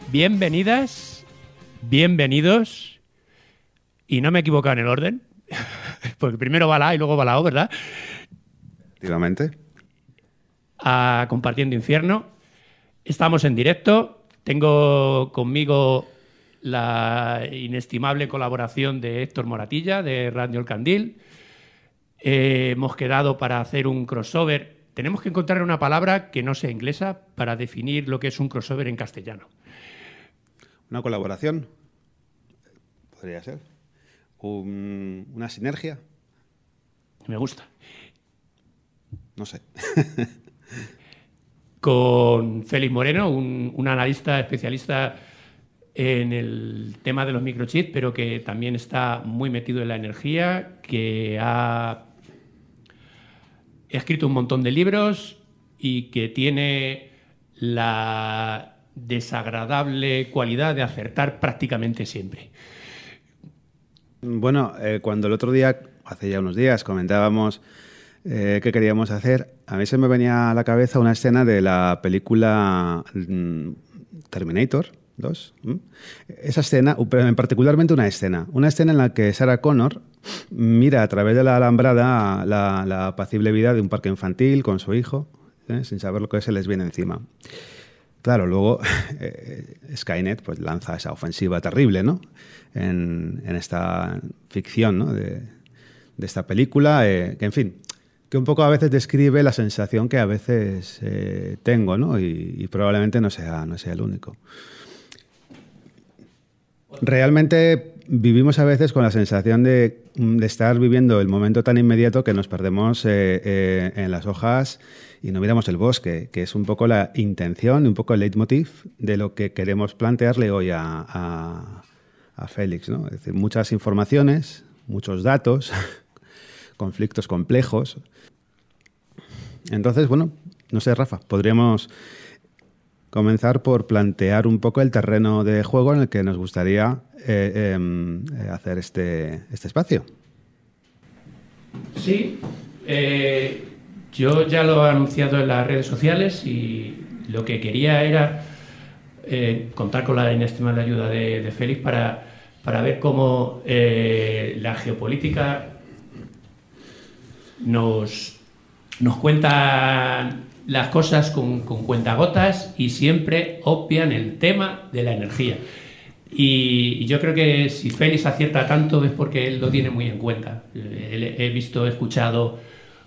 Bienvenidas, bienvenidos, y no me he equivocado en el orden, porque primero va la A y luego va la O, ¿verdad? Efectivamente. A Compartiendo Infierno. Estamos en directo. Tengo conmigo la inestimable colaboración de Héctor Moratilla, de Radio El Candil. Hemos quedado para hacer un crossover. Tenemos que encontrar una palabra que no sea inglesa para definir lo que es un crossover en castellano. Una colaboración, podría ser. Una sinergia. Me gusta. No sé. Con Félix Moreno, un analista especialista en el tema de los microchips, pero que también está muy metido en la energía, que ha escrito un montón de libros y que tiene la desagradable cualidad de acertar prácticamente siempre. Bueno, cuando el otro día, hace ya unos días, comentábamos qué queríamos hacer, a mí se me venía a la cabeza una escena de la película Terminator 2. Esa escena, particularmente una escena en la que Sarah Connor mira a través de la alambrada la apacible vida de un parque infantil con su hijo, sin saber lo que se les viene encima. Claro, luego Skynet pues lanza esa ofensiva terrible, ¿no? En esta ficción, ¿no? de esta película, que en fin, que un poco a veces describe la sensación que a veces tengo, ¿no? Y probablemente no sea el único. Realmente vivimos a veces con la sensación de estar viviendo el momento tan inmediato que nos perdemos en las hojas y no miramos el bosque, que es un poco la intención, un poco el leitmotiv de lo que queremos plantearle hoy a Félix, ¿no? Es decir, muchas informaciones, muchos datos, conflictos complejos. Entonces, bueno, no sé, Rafa, podríamos comenzar por plantear un poco el terreno de juego en el que nos gustaría hacer este espacio. Sí, yo ya lo he anunciado en las redes sociales y lo que quería era contar con la inestimable ayuda de Félix para ver cómo la geopolítica nos cuenta las cosas con cuentagotas y siempre obvian el tema de la energía. Y yo creo que si Félix acierta tanto es porque él lo tiene muy en cuenta. He escuchado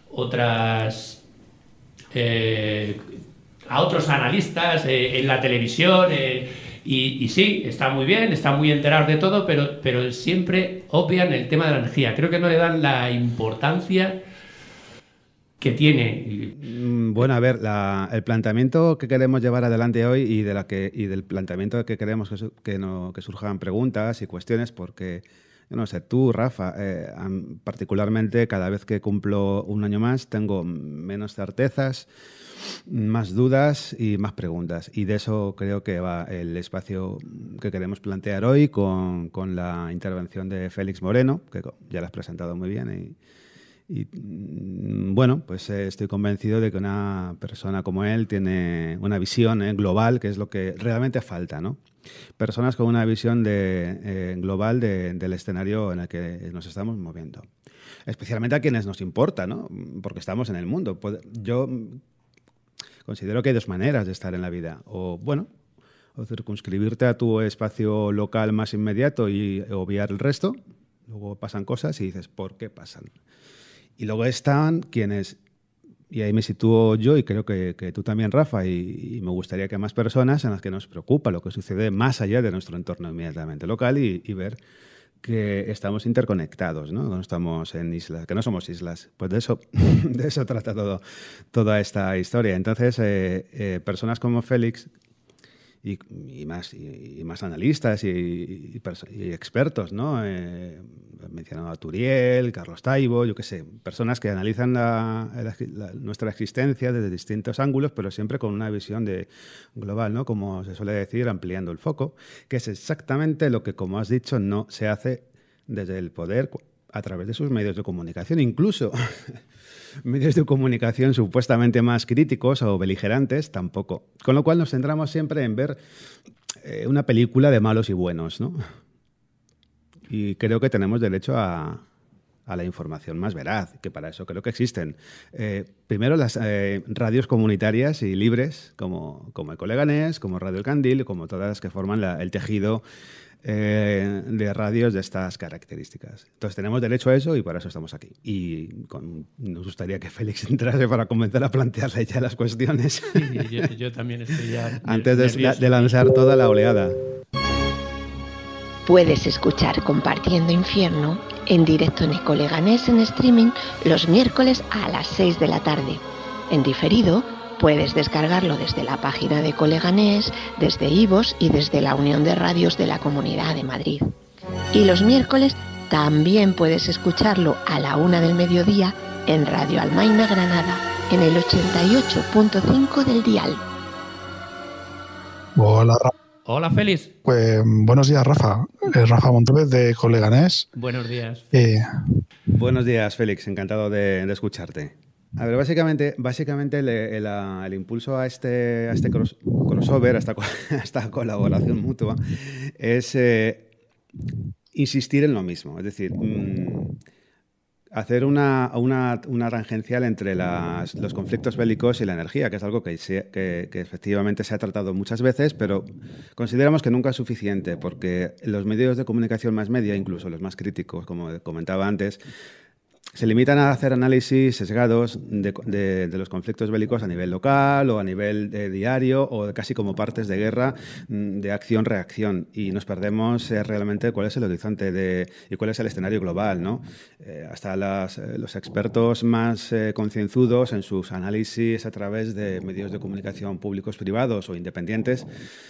a otros analistas en la televisión y sí, está muy bien, está muy enterado de todo, pero siempre obvian el tema de la energía. Creo que no le dan la importancia que tiene. Bueno, a ver, el planteamiento que queremos llevar adelante hoy y del planteamiento que queremos que surjan preguntas y cuestiones, porque, no sé, tú, Rafa, particularmente cada vez que cumplo un año más tengo menos certezas, más dudas y más preguntas. Y de eso creo que va el espacio que queremos plantear hoy con la intervención de Félix Moreno, que ya lo has presentado muy bien y bueno, pues estoy convencido de que una persona como él tiene una visión global, que es lo que realmente falta, ¿no? Personas con una visión global del escenario en el que nos estamos moviendo. Especialmente a quienes nos importa, ¿no? Porque estamos en el mundo. Yo considero que hay dos maneras de estar en la vida. O circunscribirte a tu espacio local más inmediato y obviar el resto. Luego pasan cosas y dices, ¿por qué pasan? Y luego están quienes, y ahí me sitúo yo y creo que tú también, Rafa, y me gustaría que más personas en las que nos preocupa lo que sucede más allá de nuestro entorno inmediatamente local y ver que estamos interconectados, ¿no? Que no estamos en islas, que no somos islas. Pues de eso trata toda esta historia. Entonces, personas como Félix y más analistas y expertos, ¿no? He mencionado a Turiel, Carlos Taibo, yo qué sé, personas que analizan nuestra existencia desde distintos ángulos, pero siempre con una visión global, ¿no? Como se suele decir, ampliando el foco, que es exactamente lo que, como has dicho, no se hace desde el poder a través de sus medios de comunicación, incluso medios de comunicación supuestamente más críticos o beligerantes, tampoco. Con lo cual nos centramos siempre en ver una película de malos y buenos, ¿no? Y creo que tenemos derecho a la información más veraz, que para eso creo que existen. Primero, las radios comunitarias y libres, como el Coleganés, como Radio El Candil, como todas las que forman el tejido de radios de estas características. Entonces tenemos derecho a eso y para eso estamos aquí. Y nos gustaría que Félix entrase para comenzar a plantearle ya las cuestiones. Sí, yo también estoy ya antes de lanzar toda la oleada. Puedes escuchar Compartiendo Infierno en directo en Ecoleganés en streaming los miércoles a las 6 de la tarde. En diferido, puedes descargarlo desde la página de Ecoleganés, desde iVoox y desde la Unión de Radios de la Comunidad de Madrid. Y los miércoles también puedes escucharlo a la 1 del mediodía en Radio Almaina Granada, en el 88.5 del dial. Hola, Rafa. Hola, Félix. Pues buenos días, Rafa. Rafa Montoves de Coleganés. Buenos días. Buenos días, Félix. Encantado de escucharte. A ver, básicamente el impulso a este crossover, a esta colaboración mutua, es insistir en lo mismo. Es decir, hacer una tangencial entre los conflictos bélicos y la energía, que es algo que efectivamente se ha tratado muchas veces, pero consideramos que nunca es suficiente, porque los medios de comunicación más media, incluso los más críticos, como comentaba antes, se limitan a hacer análisis sesgados de los conflictos bélicos a nivel local o a nivel diario o casi como partes de guerra de acción-reacción, y nos perdemos realmente cuál es el horizonte y cuál es el escenario global, ¿no? Hasta los expertos más concienzudos en sus análisis a través de medios de comunicación públicos, privados o independientes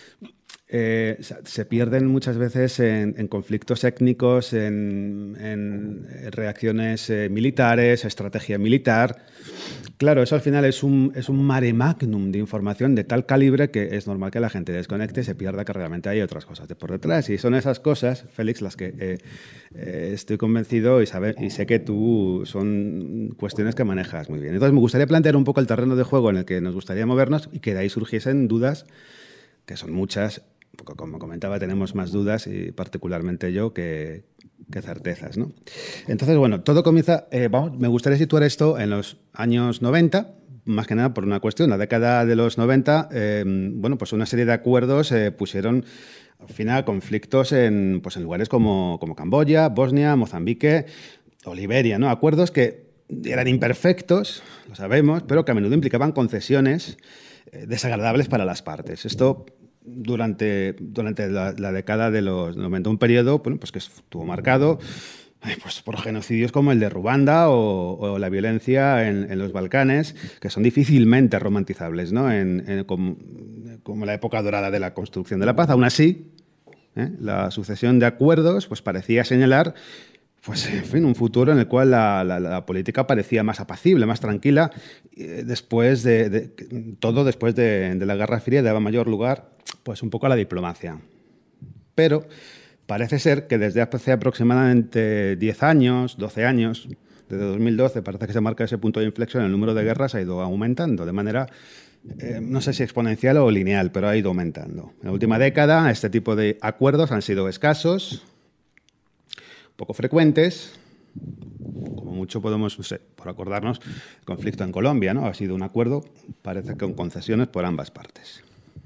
se pierden muchas veces en conflictos étnicos, en reacciones militares, estrategia militar. Claro, eso al final es un mare magnum de información de tal calibre que es normal que la gente desconecte y se pierda que realmente hay otras cosas de por detrás. Y son esas cosas, Félix, las que estoy convencido y sé que tú son cuestiones que manejas muy bien. Entonces me gustaría plantear un poco el terreno de juego en el que nos gustaría movernos y que de ahí surgiesen dudas, que son muchas. Como comentaba, tenemos más dudas, y particularmente yo, que certezas, ¿no? Entonces, bueno, todo comienza... me gustaría situar esto en los años 90, más que nada por una cuestión. La década de los 90, pues una serie de acuerdos pusieron al final conflictos en lugares como Camboya, Bosnia, Mozambique o Liberia, ¿no? Acuerdos que eran imperfectos, lo sabemos, pero que a menudo implicaban concesiones desagradables para las partes. Esto... Durante la década de los 90, un periodo que estuvo marcado por genocidios como el de Ruanda o la violencia en los Balcanes, que son difícilmente romantizables, ¿no? Como la época dorada de la construcción de la paz. Aún así, la sucesión de acuerdos parecía señalar un futuro en el cual la política parecía más apacible, más tranquila, después de la Guerra Fría daba mayor lugar un poco a la diplomacia. Pero parece ser que desde hace aproximadamente 10 años, 12 años, desde 2012, parece que se marca ese punto de inflexión, el número de guerras ha ido aumentando de manera, no sé si exponencial o lineal, pero ha ido aumentando. En la última década este tipo de acuerdos han sido escasos, poco frecuentes. Como mucho podemos, por acordarnos, el conflicto en Colombia, ¿no? Ha sido un acuerdo, parece que con concesiones por ambas partes.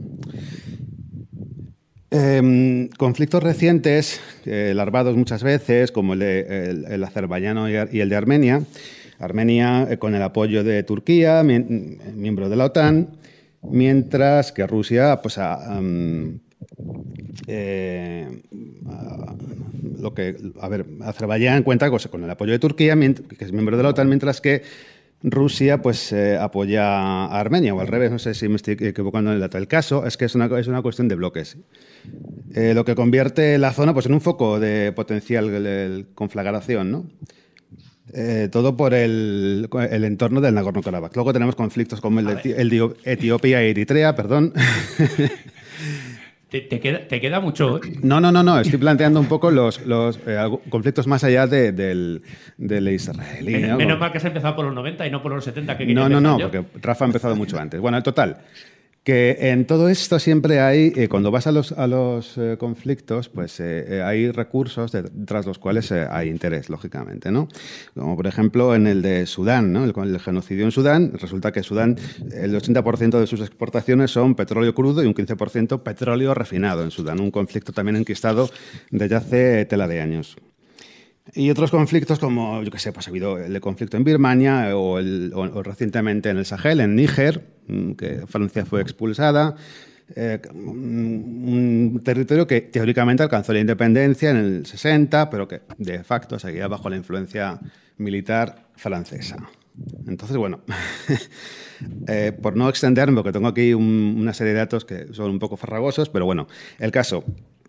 Conflictos recientes, larvados muchas veces, como el azerbaiyano y el de Armenia. Armenia con el apoyo de Turquía, miembro de la OTAN, mientras que Rusia Azerbaiyán cuenta con el apoyo de Turquía, que es miembro de la OTAN, mientras que Rusia apoya a Armenia, o al revés, no sé si me estoy equivocando en el dato. El caso es que es una cuestión de bloques. Lo que convierte la zona en un foco de potencial conflagración, ¿no? Todo por el entorno del Nagorno-Karabaj. Luego tenemos conflictos como el de Etiopía y Eritrea, perdón. ¿Te queda mucho? No. Estoy planteando un poco los conflictos más allá del israelí, ¿no? Menos mal que has empezado por los 90 y no por los 70 que quería No, yo. porque Rafa ha empezado mucho antes. Bueno, en total, Que en todo esto siempre hay, cuando vas a los conflictos, pues hay recursos tras los cuales hay interés, lógicamente, ¿no? Como por ejemplo en el de Sudán, ¿no? El genocidio en Sudán. Resulta que Sudán, el 80% de sus exportaciones son petróleo crudo y un 15% petróleo refinado en Sudán. Un conflicto también enquistado desde hace tela de años. Y otros conflictos como, yo qué sé, pues ha habido el conflicto en Birmania o recientemente en el Sahel, en Níger, que Francia fue expulsada. Un territorio que teóricamente alcanzó la independencia en el 60, pero que de facto seguía bajo la influencia militar francesa. Entonces, bueno, por no extenderme, porque tengo aquí una serie de datos que son un poco farragosos, pero bueno, el caso...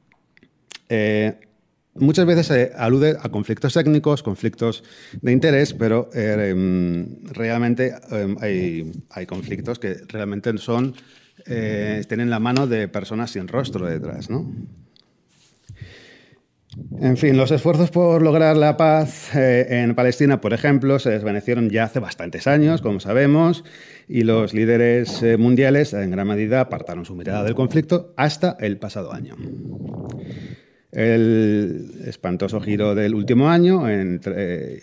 muchas veces se alude a conflictos técnicos, conflictos de interés, pero realmente hay conflictos que realmente tienen la mano de personas sin rostro detrás, ¿no? En fin, los esfuerzos por lograr la paz en Palestina, por ejemplo, se desvanecieron ya hace bastantes años, como sabemos, y los líderes mundiales en gran medida apartaron su mirada del conflicto hasta el pasado año. El espantoso giro del último año entre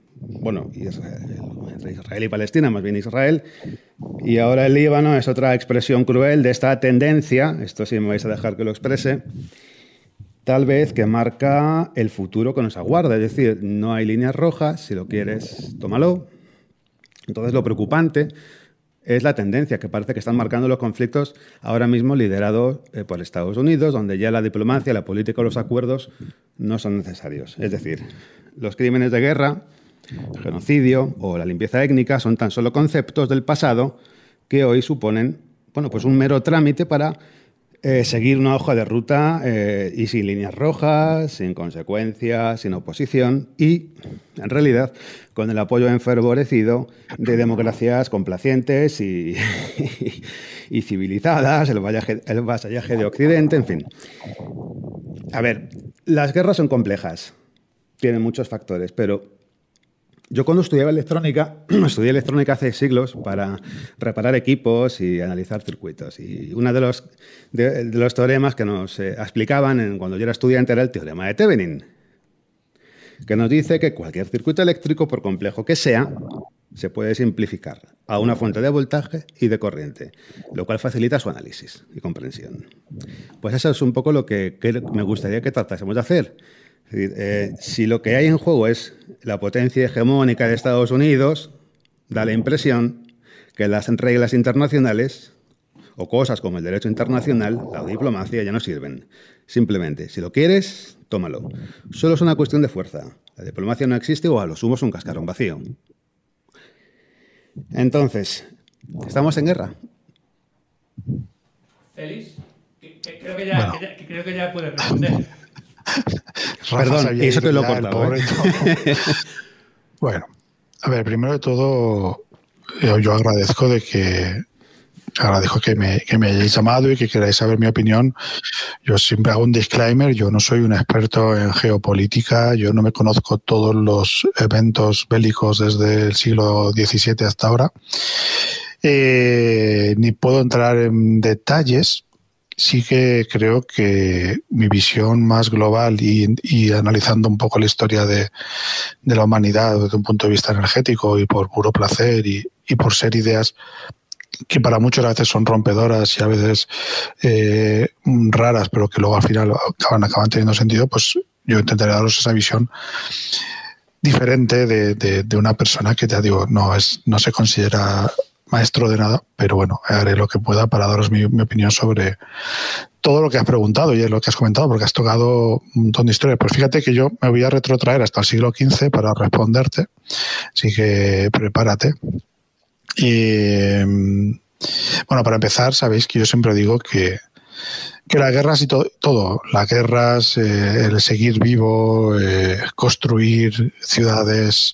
Israel y Palestina, más bien Israel, y ahora el Líbano es otra expresión cruel de esta tendencia, esto sí me vais a dejar que lo exprese, tal vez que marca el futuro que nos aguarda, es decir, no hay líneas rojas, si lo quieres, tómalo. Entonces lo preocupante es la tendencia que parece que están marcando los conflictos ahora mismo liderados por Estados Unidos, donde ya la diplomacia, la política o los acuerdos no son necesarios. Es decir, los crímenes de guerra, el genocidio o la limpieza étnica son tan solo conceptos del pasado que hoy suponen, pues un mero trámite para seguir una hoja de ruta y sin líneas rojas, sin consecuencias, sin oposición y, en realidad, con el apoyo enfervorecido de democracias complacientes y civilizadas, el vasallaje de Occidente, en fin. A ver, las guerras son complejas, tienen muchos factores, pero yo cuando estudié electrónica hace siglos para reparar equipos y analizar circuitos. Y uno de los teoremas que nos explicaban cuando yo era estudiante era el teorema de Thevenin, que nos dice que cualquier circuito eléctrico, por complejo que sea, se puede simplificar a una fuente de voltaje y de corriente, lo cual facilita su análisis y comprensión. Pues eso es un poco lo que me gustaría que tratásemos de hacer. Es decir, si lo que hay en juego es la potencia hegemónica de Estados Unidos, da la impresión que las reglas internacionales o cosas como el derecho internacional, la diplomacia, ya no sirven. Simplemente, si lo quieres, tómalo. Solo es una cuestión de fuerza. La diplomacia no existe o a lo sumo es un cascarón vacío. Entonces, ¿estamos en guerra? Félix, creo que ya puedes responder. Perdón, eso te lo he cortado. Bueno, a ver, primero de todo, yo agradezco que me hayáis llamado y que queráis saber mi opinión. Yo siempre hago un disclaimer, yo no soy un experto en geopolítica, yo no me conozco todos los eventos bélicos desde el siglo XVII hasta ahora, ni puedo entrar en detalles. Sí que creo que mi visión más global y analizando un poco la historia de la humanidad desde un punto de vista energético y por puro placer y por ser ideas que para muchos a veces son rompedoras y a veces raras, pero que luego al final acaban teniendo sentido, pues yo intentaré daros esa visión diferente de una persona que, ya digo, no se considera maestro de nada, pero bueno, haré lo que pueda para daros mi opinión sobre todo lo que has preguntado y lo que has comentado, porque has tocado un montón de historias. Pues fíjate que yo me voy a retrotraer hasta el siglo XV para responderte, así que prepárate. Y bueno, para empezar, sabéis que yo siempre digo que las guerras y todo, las guerras, el seguir vivo, construir ciudades,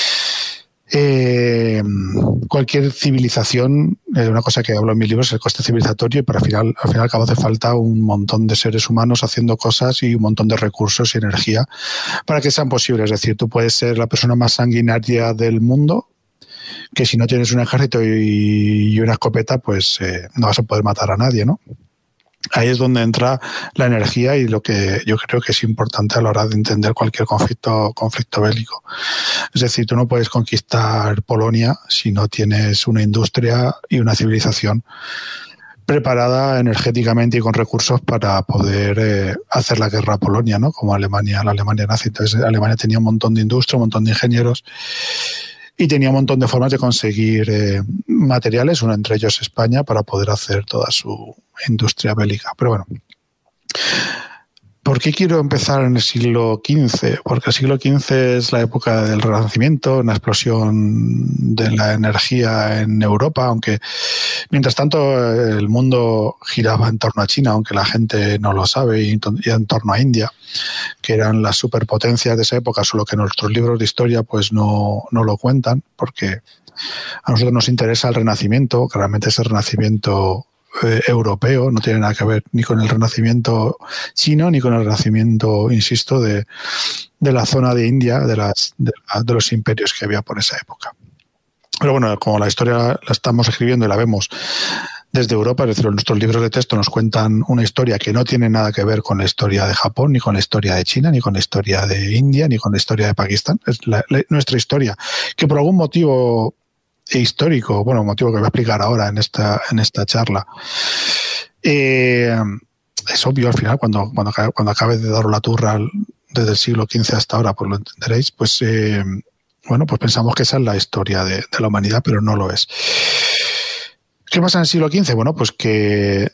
cualquier civilización, una cosa que hablo en mis libros es el coste civilizatorio, y al final al cabo hace falta un montón de seres humanos haciendo cosas y un montón de recursos y energía para que sean posibles. Es decir, tú puedes ser la persona más sanguinaria del mundo que si no tienes un ejército y una escopeta, pues no vas a poder matar a nadie, ¿no? Ahí es donde entra la energía y lo que yo creo que es importante a la hora de entender cualquier conflicto bélico. Es decir, tú no puedes conquistar Polonia si no tienes una industria y una civilización preparada energéticamente y con recursos para poder hacer la guerra a Polonia, ¿no? Como la Alemania nazi. Entonces, Alemania tenía un montón de industria, un montón de ingenieros y tenía un montón de formas de conseguir materiales, uno entre ellos España, para poder hacer toda su industria bélica. Pero bueno, ¿por qué quiero empezar en el siglo XV? Porque el siglo XV es la época del Renacimiento, una explosión de la energía en Europa, aunque mientras tanto el mundo giraba en torno a China, aunque la gente no lo sabe, y en torno a India, que eran las superpotencias de esa época, solo que nuestros libros de historia pues no lo cuentan, porque a nosotros nos interesa el Renacimiento, que realmente es el Renacimiento europeo, no tiene nada que ver ni con el Renacimiento chino ni con el Renacimiento, insisto, de la zona de India, de los imperios que había por esa época. Pero bueno, como la historia la estamos escribiendo y la vemos desde Europa, es decir, nuestros libros de texto nos cuentan una historia que no tiene nada que ver con la historia de Japón, ni con la historia de China, ni con la historia de India, ni con la historia de Pakistán. Es nuestra historia, que por algún motivo histórico, bueno, motivo que voy a explicar ahora en esta charla, es obvio al final, cuando acabe de daros la turra desde el siglo XV hasta ahora, pues lo entenderéis, pues bueno, pues pensamos que esa es la historia de la humanidad, pero no lo es. ¿Qué pasa en el siglo XV? Bueno, pues que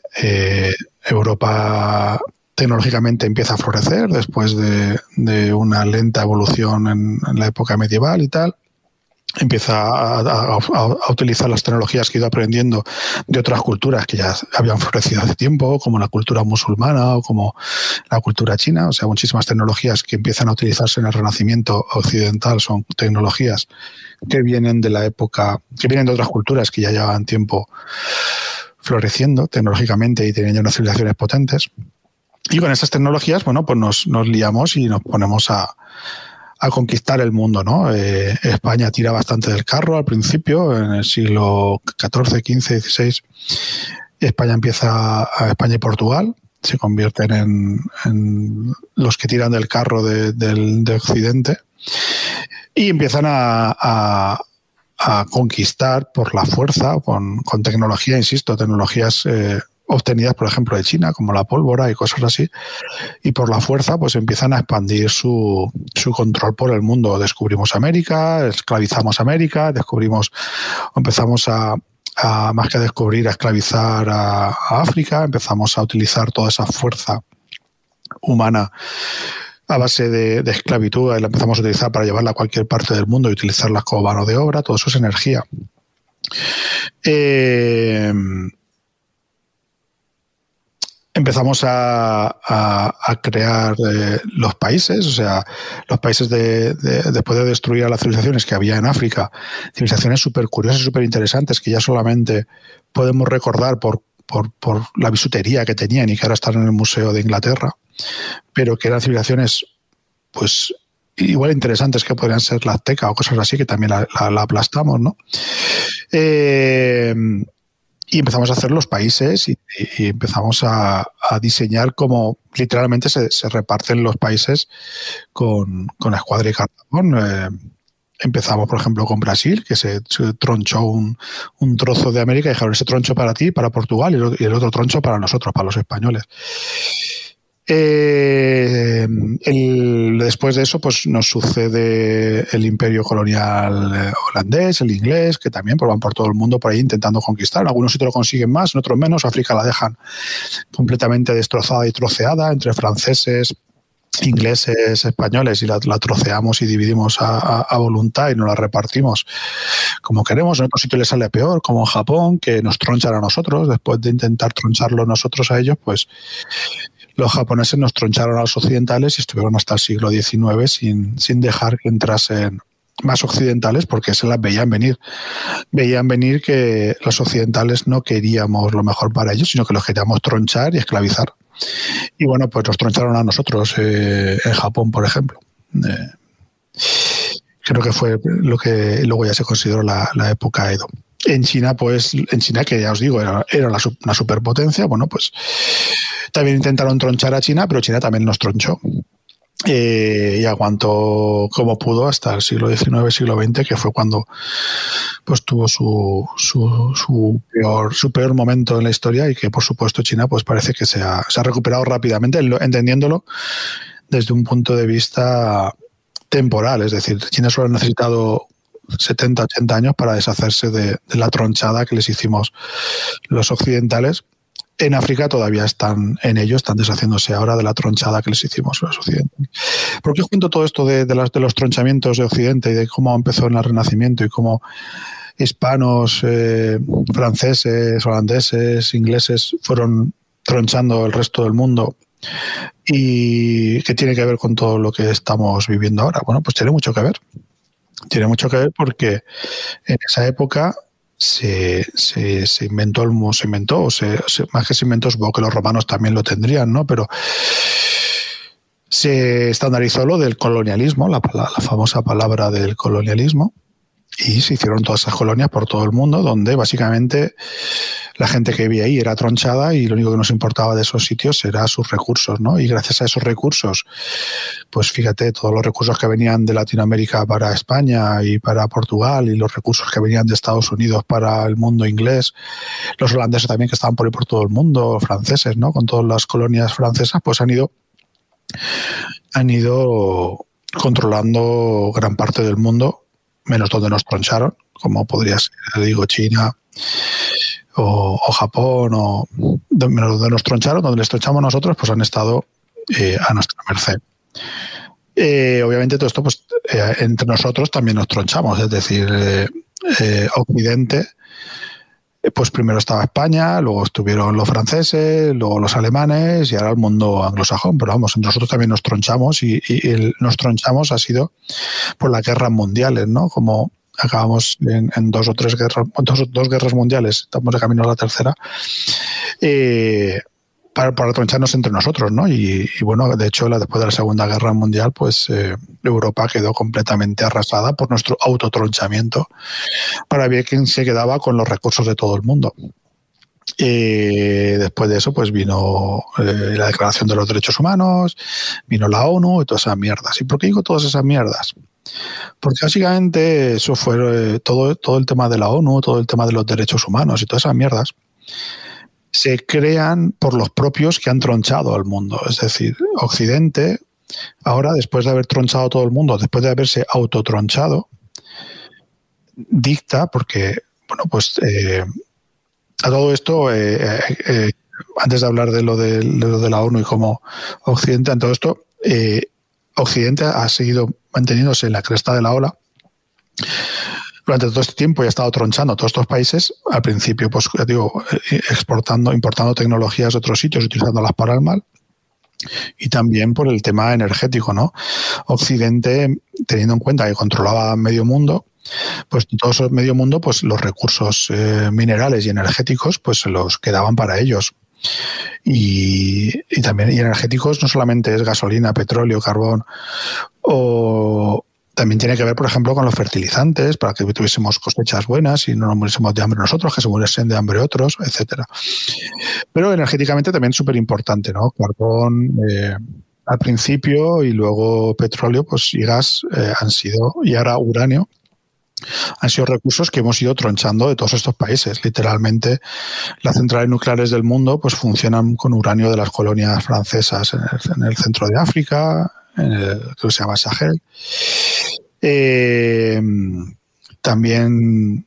Europa tecnológicamente empieza a florecer después de una lenta evolución en la época medieval y tal. Empieza a utilizar las tecnologías que ha ido aprendiendo de otras culturas que ya habían florecido hace tiempo, como la cultura musulmana o como la cultura china. O sea, muchísimas tecnologías que empiezan a utilizarse en el Renacimiento occidental son tecnologías que vienen de la época, que vienen de otras culturas que ya llevaban tiempo floreciendo tecnológicamente y tenían ya unas civilizaciones potentes. Y con esas tecnologías, bueno, pues nos liamos y nos ponemos a conquistar el mundo, ¿no? España tira bastante del carro al principio, en el siglo XIV, XV, XVI. España y Portugal se convierten en los que tiran del carro de Occidente y empiezan a conquistar por la fuerza, con tecnología, insisto, tecnologías obtenidas, por ejemplo, de China, como la pólvora y cosas así, y por la fuerza pues empiezan a expandir su control por el mundo. Descubrimos América, esclavizamos América, empezamos a más que a descubrir, a esclavizar a África, empezamos a utilizar toda esa fuerza humana a base de esclavitud, y la empezamos a utilizar para llevarla a cualquier parte del mundo y utilizarla como mano de obra. Todo eso es energía. Empezamos a crear los países, o sea, los países después de destruir a las civilizaciones que había en África, civilizaciones súper curiosas y súper interesantes que ya solamente podemos recordar por la bisutería que tenían y que ahora están en el Museo de Inglaterra, pero que eran civilizaciones pues igual interesantes que podrían ser la azteca o cosas así, que también la aplastamos, ¿no? Y empezamos a hacer los países y empezamos a diseñar cómo literalmente se reparten los países con escuadra y cartón. Empezamos, por ejemplo, con Brasil, que se tronchó un trozo de América y dijeron: ese troncho para ti, para Portugal, y el otro troncho para nosotros, para los españoles. Después de eso, pues nos sucede el imperio colonial holandés, el inglés, que también pues, van por todo el mundo por ahí intentando conquistar. Algunos sitios lo consiguen más, en otros menos. África la dejan completamente destrozada y troceada entre franceses, ingleses, españoles, y la troceamos y dividimos a voluntad y nos la repartimos como queremos. En otros sitios les sale peor, como en Japón, que nos tronchan a nosotros. Después de intentar troncharlo nosotros a ellos, pues los japoneses nos troncharon a los occidentales y estuvieron hasta el siglo XIX sin dejar que entrasen más occidentales, porque se las veían venir. Veían venir que los occidentales no queríamos lo mejor para ellos, sino que los queríamos tronchar y esclavizar. Y bueno, pues nos troncharon a nosotros en Japón, por ejemplo. creo que fue lo que luego ya se consideró la época Edo. En China, que ya os digo, era una superpotencia, bueno, pues también intentaron tronchar a China, pero China también nos tronchó. Y aguantó como pudo hasta el siglo XIX, siglo XX, que fue cuando pues tuvo su peor momento en la historia, y que por supuesto China pues parece que se ha recuperado rápidamente, entendiéndolo desde un punto de vista temporal. Es decir, China solo ha necesitado 70, 80 años para deshacerse de la tronchada que les hicimos los occidentales. En África todavía están deshaciéndose ahora de la tronchada que les hicimos los occidentales. ¿Por qué cuento todo esto de los tronchamientos de Occidente y de cómo empezó en el Renacimiento y cómo hispanos, franceses, holandeses, ingleses fueron tronchando el resto del mundo? ¿Y qué tiene que ver con todo lo que estamos viviendo ahora? Bueno, pues tiene mucho que ver. Tiene mucho que ver porque en esa época se inventó, más que se inventó, supongo que los romanos también lo tendrían, ¿no? Pero se estandarizó lo del colonialismo, la famosa palabra del colonialismo, y se hicieron todas esas colonias por todo el mundo, donde básicamente la gente que vivía ahí era tronchada y lo único que nos importaba de esos sitios era sus recursos, ¿no? Y gracias a esos recursos, pues fíjate, todos los recursos que venían de Latinoamérica para España y para Portugal, y los recursos que venían de Estados Unidos para el mundo inglés, los holandeses también que estaban por ahí por todo el mundo, franceses, ¿no? Con todas las colonias francesas, pues han ido controlando gran parte del mundo, menos donde nos troncharon, como podría ser, digo, China o Japón, o menos donde nos troncharon, donde les tronchamos nosotros, pues han estado a nuestra merced. Obviamente todo esto, pues entre nosotros también nos tronchamos, es decir, Occidente, pues primero estaba España, luego estuvieron los franceses, luego los alemanes y ahora el mundo anglosajón. Pero vamos, nosotros también nos tronchamos y nos tronchamos ha sido por las guerras mundiales, ¿no? Como acabamos en dos guerras mundiales, estamos de camino a la tercera, para troncharnos entre nosotros, ¿no? Y bueno, de hecho, después de la Segunda Guerra Mundial, pues Europa quedó completamente arrasada por nuestro autotronchamiento para ver quién se quedaba con los recursos de todo el mundo. Después de eso, pues vino la Declaración de los Derechos Humanos, vino la ONU y todas esas mierdas. ¿Y por qué digo todas esas mierdas? Porque básicamente eso fue todo el tema de la ONU, todo el tema de los derechos humanos y todas esas mierdas se crean por los propios que han tronchado al mundo. Es decir, Occidente, ahora, después de haber tronchado todo el mundo, después de haberse autotronchado, dicta, porque, bueno, pues a todo esto, antes de hablar de lo de la ONU y cómo Occidente, en todo esto, Occidente ha seguido manteniéndose en la cresta de la ola durante todo este tiempo y ha estado tronchando a todos estos países, al principio, pues ya digo, importando tecnologías de otros sitios, utilizándolas para el mal, y también por el tema energético, ¿no? Occidente, teniendo en cuenta que controlaba medio mundo, pues todo ese medio mundo, pues los recursos minerales y energéticos, pues se los quedaban para ellos. Y también, y energéticos no solamente es gasolina, petróleo, carbón, o también tiene que ver, por ejemplo, con los fertilizantes, para que tuviésemos cosechas buenas y no nos muriésemos de hambre nosotros, que se muriesen de hambre otros, etcétera. Pero energéticamente también es súper importante, ¿no? Carbón al principio y luego petróleo, pues y gas han sido, y ahora uranio, han sido recursos que hemos ido tronchando de todos estos países. Literalmente, las centrales nucleares del mundo pues funcionan con uranio de las colonias francesas en el centro de África, creo que se llama Sahel. También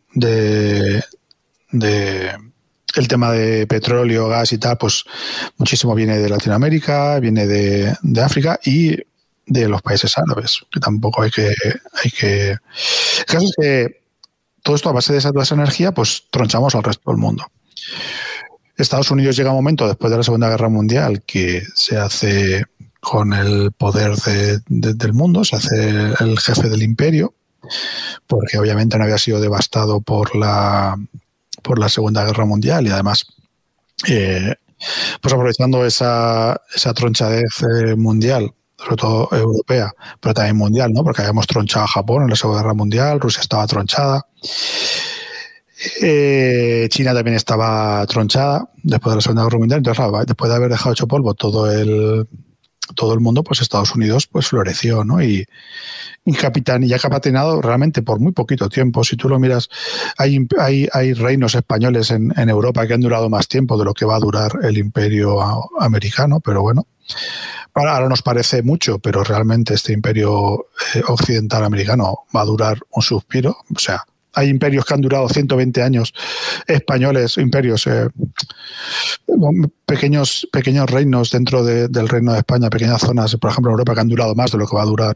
el tema de petróleo, gas y tal, pues muchísimo viene de Latinoamérica, viene de África y de los países árabes, que tampoco hay que... El caso es que todo esto, a base de toda esa energía, pues tronchamos al resto del mundo. Estados Unidos llega un momento, después de la Segunda Guerra Mundial, que se hace con el poder del mundo, se hace el jefe del imperio, porque obviamente no había sido devastado por la Segunda Guerra Mundial y además pues aprovechando esa tronchadez mundial, sobre todo europea, pero también mundial, ¿no? Porque habíamos tronchado a Japón en la Segunda Guerra Mundial, Rusia estaba tronchada. China también estaba tronchada después de la Segunda Guerra Mundial. Entonces, claro, después de haber dejado hecho polvo todo el mundo, pues Estados Unidos pues floreció, ¿no? Y ha capitanado realmente por muy poquito tiempo. Si tú lo miras, hay reinos españoles en Europa que han durado más tiempo de lo que va a durar el imperio americano, pero bueno, ahora nos parece mucho, pero realmente este imperio occidental americano va a durar un suspiro. O sea, hay imperios que han durado 120 años, imperios, pequeños reinos dentro del reino de España, pequeñas zonas, por ejemplo, en Europa, que han durado más de lo que va a durar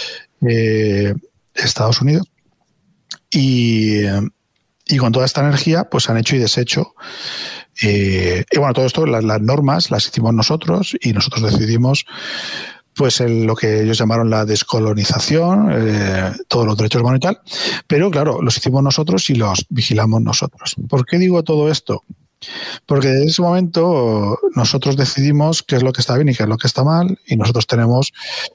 Estados Unidos. Y con toda esta energía, pues han hecho y deshecho. Y bueno, todo esto, las normas las hicimos nosotros y nosotros decidimos pues lo que ellos llamaron la descolonización, todos los derechos humanos y tal, pero claro, los hicimos nosotros y los vigilamos nosotros. ¿Por qué digo todo esto? Porque desde ese momento nosotros decidimos qué es lo que está bien y qué es lo que está mal, y nosotros tenemos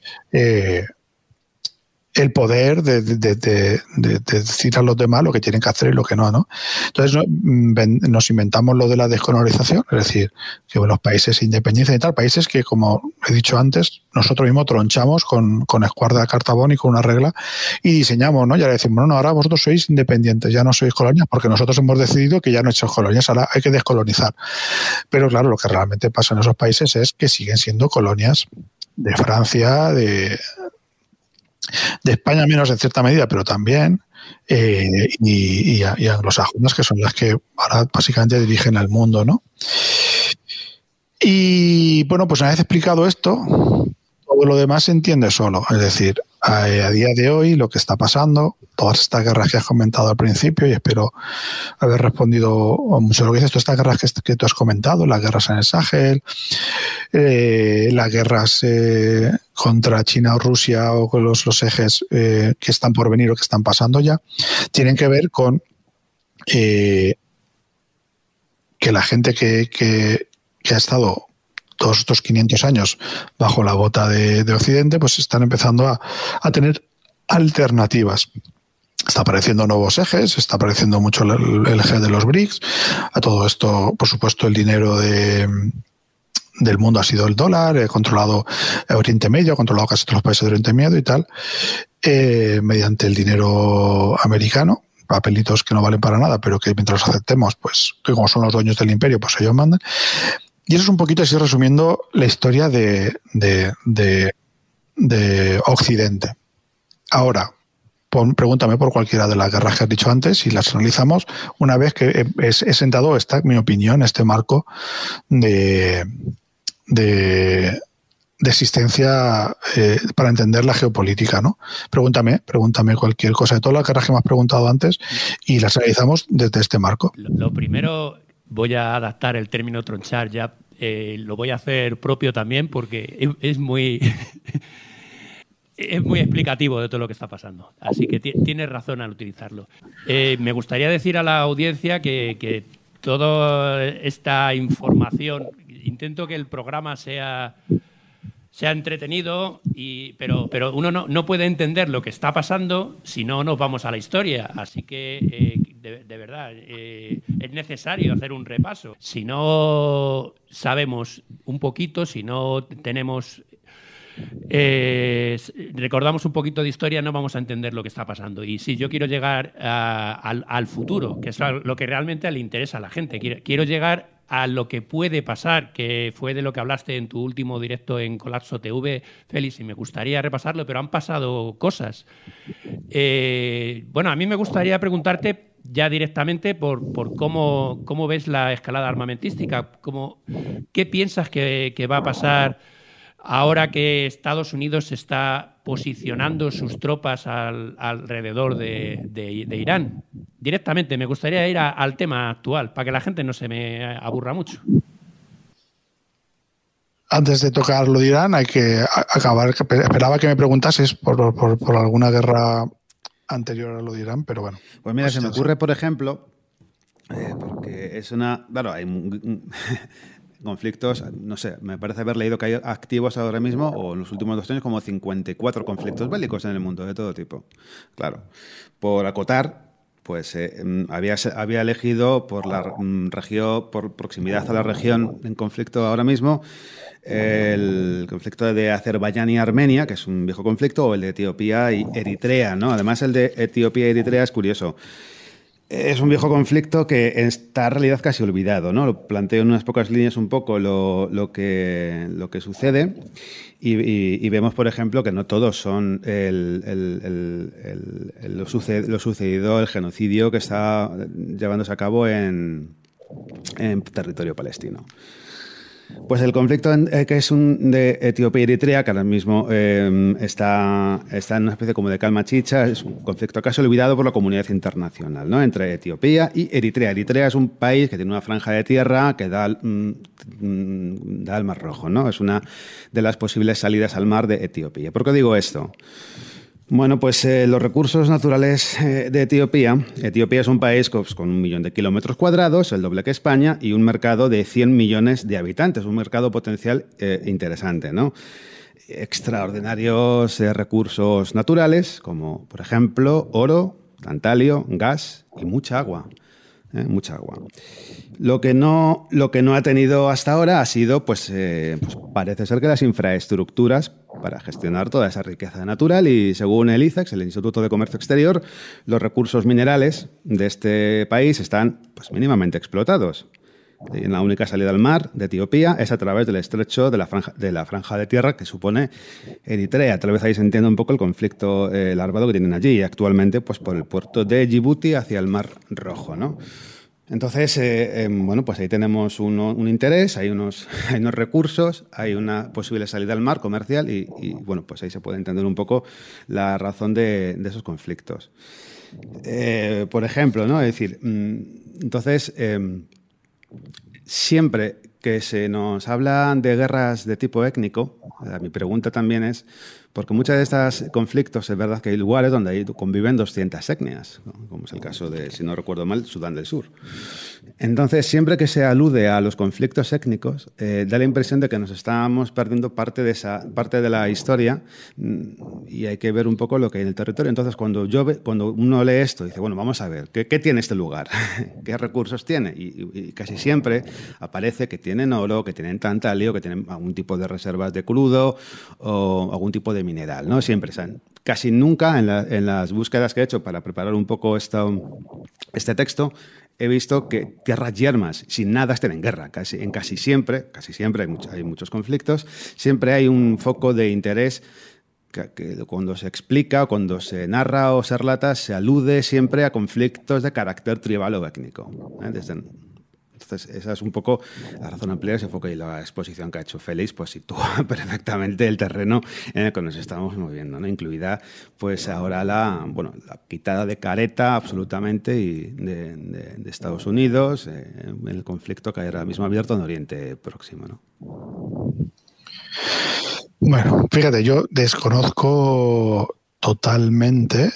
el poder de decir a los demás lo que tienen que hacer y lo que no, ¿no? Entonces nos inventamos lo de la descolonización, es decir, que los países se independicen y tal, países que, como he dicho antes, nosotros mismos tronchamos con escuadra de cartabón y con una regla y diseñamos, ¿no? Ya le decimos, no, ahora vosotros sois independientes, ya no sois colonias, porque nosotros hemos decidido que ya no sois colonias, ahora hay que descolonizar. Pero claro, lo que realmente pasa en esos países es que siguen siendo colonias de Francia, de España menos en cierta medida, pero también, y anglosajonas, que son las que ahora básicamente dirigen el mundo, ¿no? Y bueno, pues una vez explicado esto, todo lo demás se entiende solo. Es decir, a día de hoy lo que está pasando, todas estas guerras que has comentado al principio, y espero haber respondido mucho a lo que dices, todas estas guerras que tú has comentado, las guerras en el Sahel, las guerras contra China o Rusia, o con los ejes que están por venir o que están pasando ya, tienen que ver con que la gente que ha estado todos estos 500 años bajo la bota de Occidente, pues están empezando a tener alternativas. Está apareciendo nuevos ejes, está apareciendo mucho el eje de los BRICS. A todo esto, por supuesto, el dinero del mundo ha sido el dólar, controlado Oriente Medio, ha controlado casi todos los países de Oriente Medio y tal, mediante el dinero americano, papelitos que no valen para nada, pero que mientras los aceptemos, pues que como son los dueños del imperio, pues ellos mandan. Y eso es un poquito así resumiendo la historia de Occidente. Ahora, pregúntame por cualquiera de las guerras que has dicho antes y las analizamos una vez que he sentado mi opinión, este marco de existencia para entender la geopolítica, ¿no? Pregúntame cualquier cosa de todas las guerras que me has preguntado antes y las analizamos desde este marco. Lo primero, voy a adaptar el término tronchar ya, lo voy a hacer propio también porque es muy es muy explicativo de todo lo que está pasando. Así que tienes razón al utilizarlo. Me gustaría decir a la audiencia que toda esta información, intento que el programa sea entretenido, pero uno no puede entender lo que está pasando si no nos vamos a la historia. Así que, de verdad, es necesario hacer un repaso. Si no sabemos un poquito, si no tenemos... recordamos un poquito de historia, no vamos a entender lo que está pasando. Y sí, yo quiero llegar al futuro, que es lo que realmente le interesa a la gente. Quiero llegar a lo que puede pasar, que fue de lo que hablaste en tu último directo en Colapso TV, Félix, y me gustaría repasarlo, pero han pasado cosas. Bueno, a mí me gustaría preguntarte ya directamente por cómo ves la escalada armamentística, ¿qué piensas que va a pasar ahora que Estados Unidos está posicionando sus tropas alrededor de Irán? Directamente, me gustaría ir al tema actual, para que la gente no se me aburra mucho. Antes de tocar lo de Irán, hay que acabar. Esperaba que me preguntases por alguna guerra anterior a lo de Irán, pero bueno. Pues mira, se me ocurre, por ejemplo, porque es una... Claro, hay... conflictos, no sé, me parece haber leído que hay activos ahora mismo, o en los últimos 2 años, como 54 conflictos bélicos en el mundo, de todo tipo. Claro, por acotar, pues había elegido por la región, por proximidad a la región en conflicto ahora mismo, el conflicto de Azerbaiyán y Armenia, que es un viejo conflicto, o el de Etiopía y Eritrea, ¿no? Además, el de Etiopía y Eritrea es curioso. Es un viejo conflicto que está en realidad casi olvidado, ¿no? Lo planteo en unas pocas líneas un poco lo que sucede y vemos, por ejemplo, que no todos son lo sucedido, el genocidio que está llevándose a cabo en territorio palestino. Pues el conflicto que es de Etiopía y Eritrea, que ahora mismo está en una especie como de calma chicha, es un conflicto casi olvidado por la comunidad internacional, ¿no? Entre Etiopía y Eritrea. Eritrea es un país que tiene una franja de tierra que da al Mar Rojo, ¿no? Es una de las posibles salidas al mar de Etiopía. ¿Por qué digo esto? Bueno, pues los recursos naturales de Etiopía. Etiopía es un país con 1 millón de kilómetros cuadrados, el doble que España, y un mercado de 100 millones de habitantes, un mercado potencial interesante, ¿no? Extraordinarios recursos naturales, como por ejemplo oro, tantalio, gas y mucha agua. Mucha agua. Lo que no ha tenido hasta ahora ha sido, pues parece ser que las infraestructuras para gestionar toda esa riqueza natural, y según el ICEX, el Instituto de Comercio Exterior, los recursos minerales de este país están pues mínimamente explotados. Y la única salida al mar de Etiopía es a través del estrecho de la franja de tierra que supone Eritrea. Tal vez ahí se entiende un poco el conflicto larvado que tienen allí, actualmente pues por el puerto de Djibouti hacia el Mar Rojo, ¿no? Entonces, bueno, pues ahí tenemos un interés, hay unos recursos, hay una posible salida al mar comercial y bueno, pues ahí se puede entender un poco la razón de esos conflictos. Por ejemplo, ¿no? Es decir, entonces, siempre que se nos habla de guerras de tipo étnico, mi pregunta también es, porque muchos de estos conflictos es verdad que hay lugares donde conviven 200 etnias, ¿no? Como es el caso de, si no recuerdo mal, Sudán del Sur. Entonces, siempre que se alude a los conflictos étnicos, da la impresión de que nos estamos perdiendo parte de la historia, y hay que ver un poco lo que hay en el territorio. Entonces, cuando uno lee esto, dice, bueno, vamos a ver, ¿qué tiene este lugar? ¿Qué recursos tiene? Y casi siempre aparece que tienen oro, que tienen tantalio, que tienen algún tipo de reservas de crudo o algún tipo de mineral, ¿no? Siempre, casi nunca en las búsquedas que he hecho para preparar un poco este texto, he visto que tierras yermas, sin nada, estén en guerra. Casi siempre hay muchos conflictos, siempre hay un foco de interés que cuando se explica, o cuando se narra o se relata, se alude siempre a conflictos de carácter tribal o étnico. Entonces, esa es un poco la razón ampliar ese foco, y la exposición que ha hecho Félix pues sitúa perfectamente el terreno en el que nos estamos moviendo, ¿no? Incluida pues ahora la quitada de careta absolutamente de Estados Unidos en el conflicto que hay ahora mismo abierto en Oriente Próximo, ¿no? Bueno, fíjate, yo desconozco totalmente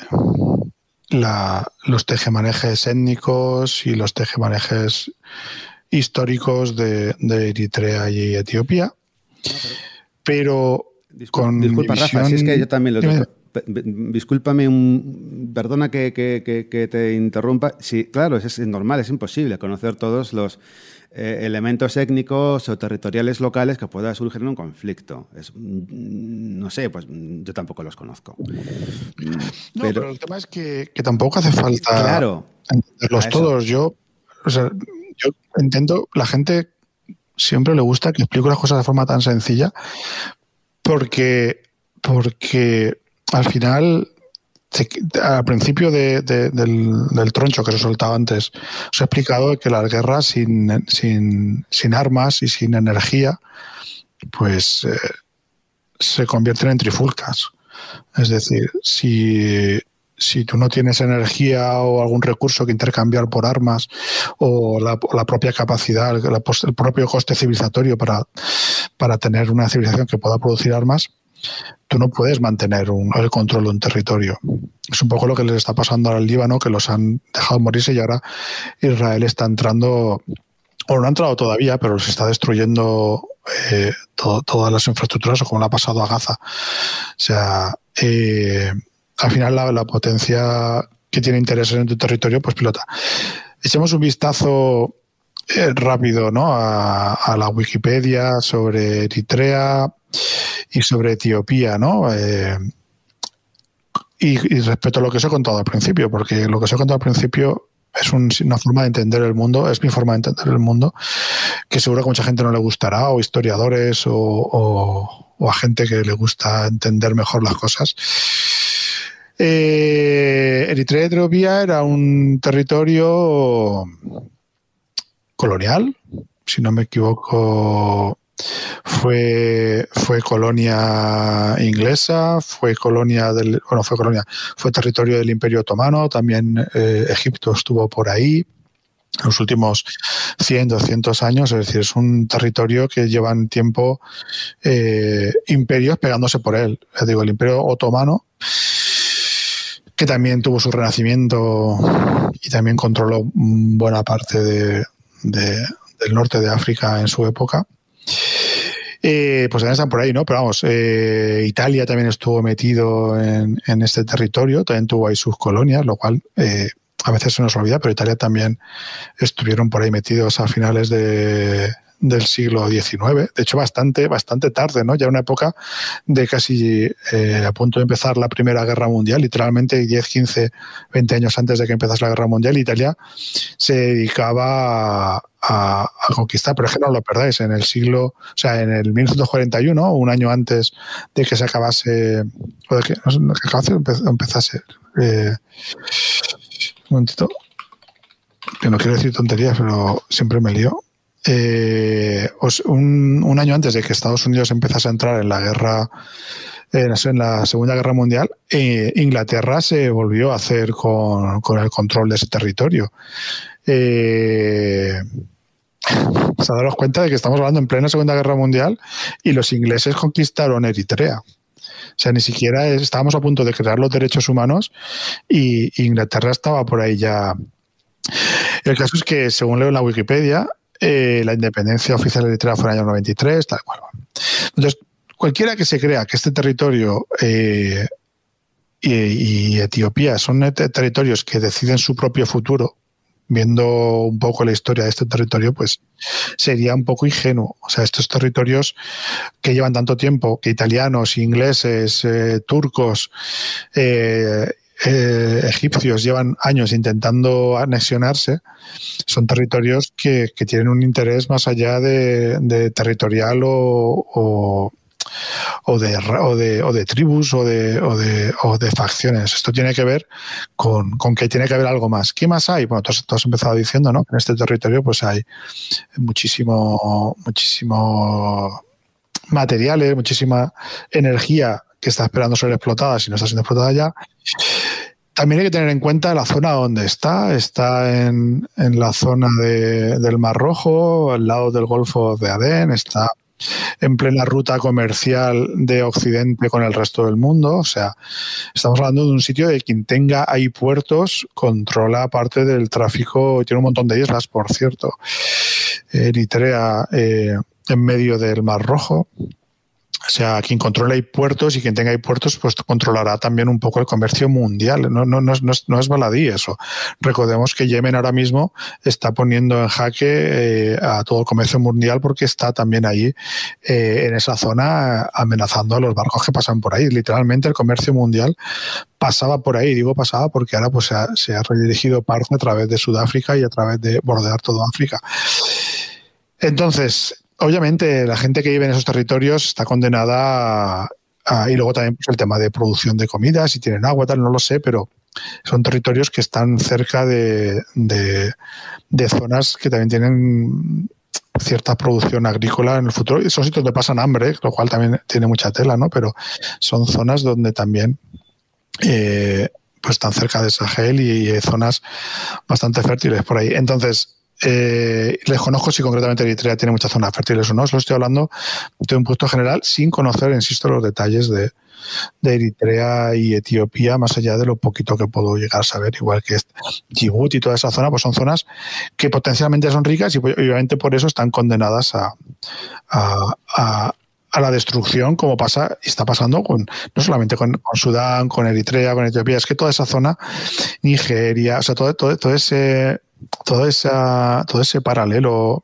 los tejemanejes étnicos y los tejemanejes históricos de Eritrea y Etiopía, pero disculpa, Rafa, si es que yo también lo tengo. Discúlpame, perdona que te interrumpa. Sí, claro, es normal, es imposible conocer todos los elementos étnicos o territoriales locales que pueda surgir en un conflicto. No sé, pues yo tampoco los conozco. Pero el tema es que tampoco hace falta entenderlos todos. Yo entiendo, la gente siempre le gusta que explique las cosas de forma tan sencilla porque al final, al principio del troncho que os he soltado antes, os he explicado que las guerras sin armas y sin energía pues se convierten en trifulcas. Es decir, si tú no tienes energía o algún recurso que intercambiar por armas o la propia capacidad, el propio coste civilizatorio para tener una civilización que pueda producir armas, tú no puedes mantener el control de un territorio. Es un poco lo que les está pasando ahora al Líbano, que los han dejado morirse y ahora Israel está entrando Bueno, no ha entrado todavía, pero se está destruyendo todas las infraestructuras, o como le ha pasado a Gaza. O sea, al final la potencia que tiene intereses en tu territorio, pues pilota. Echemos un vistazo rápido, ¿no?, a la Wikipedia sobre Eritrea y sobre Etiopía, ¿no? Y respecto a lo que os he contado al principio, porque lo que os he contado al principio es una forma de entender el mundo, es mi forma de entender el mundo, que seguro que a mucha gente no le gustará, o historiadores, o a gente que le gusta entender mejor las cosas. Eritrea y Etiopía era un territorio colonial, si no me equivoco. Fue colonia inglesa, fue territorio del Imperio Otomano, también Egipto estuvo por ahí en los últimos 100, 200 años, es decir, es un territorio que llevan tiempo imperios pegándose por él. Ya digo, el Imperio Otomano, que también tuvo su renacimiento y también controló buena parte del norte de África en su época. Pues también están por ahí, ¿no? Pero vamos, Italia también estuvo metido en este territorio, también tuvo ahí sus colonias, lo cual a veces se nos olvida, pero Italia también estuvieron por ahí metidos a finales del siglo XIX, de hecho bastante tarde, ¿no? Ya una época de casi a punto de empezar la Primera Guerra Mundial, literalmente 10, 15, 20 años antes de que empezase la Guerra Mundial, Italia se dedicaba a conquistar, pero es que no lo perdáis, en el 1941, un año antes de que se acabase, o de que empezase, un momentito, que no quiero decir tonterías, pero siempre me lío. Un año antes de que Estados Unidos empezase a entrar en la guerra, en la Segunda Guerra Mundial, Inglaterra se volvió a hacer con el control de ese territorio. Pues a daros cuenta de que estamos hablando en plena Segunda Guerra Mundial y los ingleses conquistaron Eritrea. O sea, ni siquiera estábamos a punto de crear los derechos humanos y Inglaterra estaba por ahí ya. El caso es que, según leo en la Wikipedia, la independencia oficial de Eritrea fue en el año 93, tal cual. Entonces, cualquiera que se crea que este territorio y Etiopía son territorios que deciden su propio futuro, viendo un poco la historia de este territorio, pues sería un poco ingenuo. O sea, estos territorios que llevan tanto tiempo, que italianos, ingleses, turcos, egipcios llevan años intentando anexionarse, son territorios que tienen un interés más allá de territorial o de tribus o de facciones. Esto tiene que ver con que tiene que haber algo más. ¿Qué más hay? Bueno, tú has empezado diciendo, ¿no? En este territorio pues hay muchísimo materiales, muchísima energía que está esperando ser explotada si no está siendo explotada ya. También hay que tener en cuenta la zona donde está. Está en la zona del Mar Rojo, al lado del Golfo de Adén, está en plena ruta comercial de Occidente con el resto del mundo. O sea, estamos hablando de un sitio de quien tenga ahí puertos, controla parte del tráfico, tiene un montón de islas, por cierto. Eritrea en medio del Mar Rojo. O sea, quien controle ahí puertos y quien tenga ahí puertos, pues controlará también un poco el comercio mundial. No es baladí eso. Recordemos que Yemen ahora mismo está poniendo en jaque a todo el comercio mundial porque está también ahí en esa zona amenazando a los barcos que pasan por ahí. Literalmente el comercio mundial pasaba por ahí. Digo pasaba porque ahora pues se ha redirigido parte a través de Sudáfrica y a través de bordear toda África. Entonces, obviamente, la gente que vive en esos territorios está condenada y luego también pues, el tema de producción de comida, si tienen agua, tal, no lo sé, pero son territorios que están cerca de zonas que también tienen cierta producción agrícola en el futuro. Son sitios donde pasan hambre, lo cual también tiene mucha tela, ¿no? Pero son zonas donde también pues están cerca de Sahel y hay zonas bastante fértiles por ahí. Entonces, les conozco si concretamente Eritrea tiene muchas zonas fértiles o no. Solo estoy hablando de un punto general sin conocer, insisto, los detalles de Eritrea y Etiopía, más allá de lo poquito que puedo llegar a saber, igual que Djibouti y toda esa zona, pues son zonas que potencialmente son ricas y obviamente por eso están condenadas a la destrucción, como pasa y está pasando no solamente con Sudán, con Eritrea, con Etiopía, es que toda esa zona, Nigeria, o sea, todo ese paralelo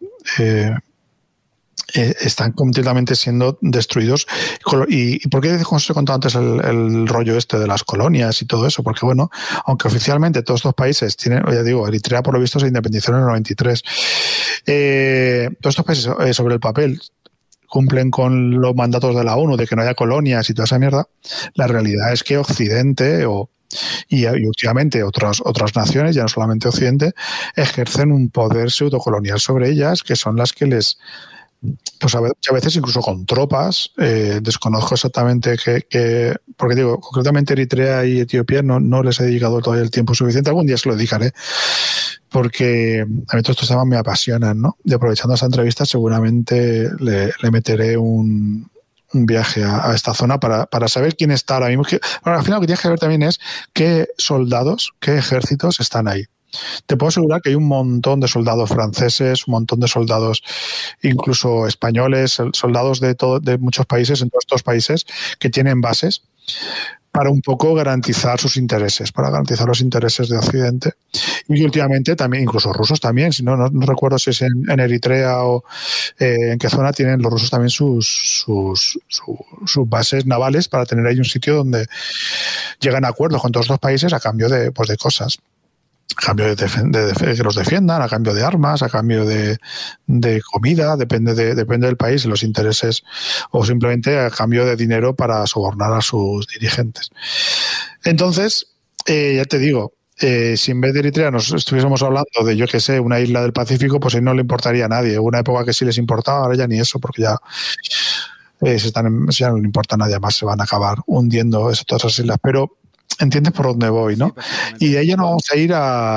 están completamente siendo destruidos. ¿Y por qué os he contado antes el rollo este de las colonias y todo eso? Porque, bueno, aunque oficialmente todos estos países tienen, ya digo, Eritrea por lo visto se independizó en el 93, todos estos países sobre el papel cumplen con los mandatos de la ONU de que no haya colonias y toda esa mierda. La realidad es que Occidente y últimamente otras naciones, ya no solamente Occidente, ejercen un poder pseudocolonial sobre ellas, que son las que les, pues a veces incluso con tropas, desconozco exactamente porque digo, concretamente Eritrea y Etiopía no les he dedicado todavía el tiempo suficiente, algún día se lo dedicaré, porque a mí todos estos temas me apasionan, ¿no? Y aprovechando esta entrevista seguramente le meteré un viaje a esta zona para saber quién está ahora mismo. Bueno, al final lo que tienes que ver también es qué soldados, qué ejércitos están ahí. Te puedo asegurar que hay un montón de soldados franceses, un montón de soldados incluso españoles, soldados de muchos países, en todos estos países, que tienen bases para un poco garantizar sus intereses, para garantizar los intereses de Occidente. Y últimamente también, incluso rusos también, si no recuerdo si es en Eritrea o en qué zona tienen los rusos también sus bases navales para tener ahí un sitio donde llegan a acuerdos con todos los países a cambio de cosas. A cambio de que los defiendan, a cambio de armas, a cambio de comida, depende del país y los intereses, o simplemente a cambio de dinero para sobornar a sus dirigentes. Entonces, ya te digo, si en vez de Eritrea nos estuviésemos hablando de, yo qué sé, una isla del Pacífico, pues ahí no le importaría a nadie. Hubo una época que sí les importaba, ahora ya ni eso, porque ya no le importa a nadie más, se van a acabar hundiendo todas esas islas. Pero entiendes por dónde voy, ¿no? Sí, y de ahí ya nos vamos a ir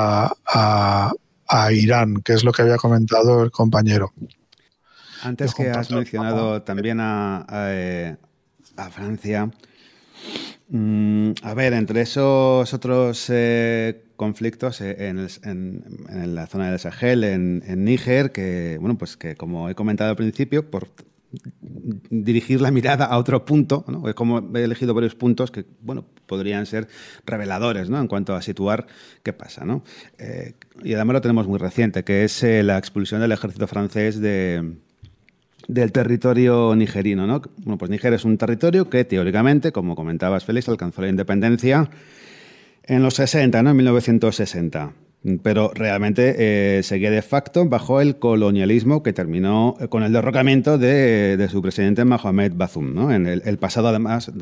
a Irán, que es lo que había comentado el compañero. Antes que has mencionado también a Francia, a ver, entre esos otros conflictos en la zona del Sahel, en Níger, que bueno, pues que como he comentado al principio, por dirigir la mirada a otro punto, ¿no? Es como he elegido varios puntos que, bueno, podrían ser reveladores, ¿no? En cuanto a situar qué pasa, ¿no? Y además lo tenemos muy reciente, que es la expulsión del ejército francés del territorio nigerino, ¿no? Bueno, pues Níger es un territorio que teóricamente, como comentabas, Félix, alcanzó la independencia en los 60, ¿no? En 1960. Pero realmente seguía de facto bajo el colonialismo que terminó con el derrocamiento de su presidente Mohamed Bazoum, ¿no? En el pasado, además,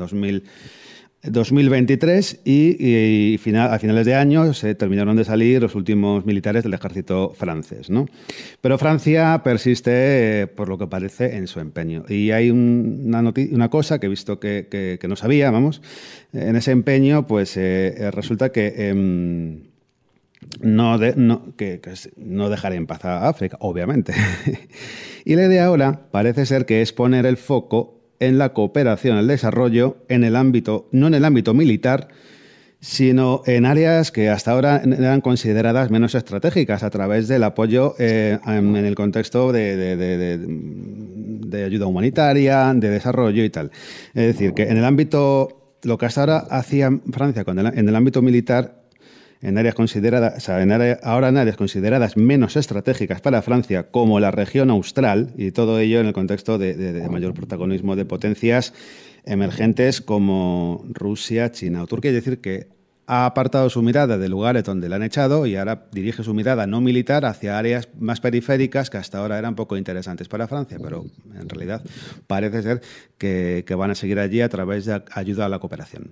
2023 y a finales de año se terminaron de salir los últimos militares del ejército francés, ¿no? Pero Francia persiste, por lo que parece, en su empeño. Y hay una cosa que he visto que no sabía, vamos, en ese empeño, pues resulta que no dejaré en paz a África, obviamente. Y la idea ahora parece ser que es poner el foco en la cooperación, el desarrollo, no en el ámbito militar, sino en áreas que hasta ahora eran consideradas menos estratégicas a través del apoyo en el contexto de ayuda humanitaria, de desarrollo y tal. Es decir, que en el ámbito, lo que hasta ahora hacía Francia en el ámbito militar, en áreas consideradas menos estratégicas para Francia, como la región austral, y todo ello en el contexto de mayor protagonismo de potencias emergentes como Rusia, China o Turquía. Es decir, que ha apartado su mirada de lugares donde la han echado y ahora dirige su mirada no militar hacia áreas más periféricas que hasta ahora eran poco interesantes para Francia, pero en realidad parece ser que van a seguir allí a través de ayuda a la cooperación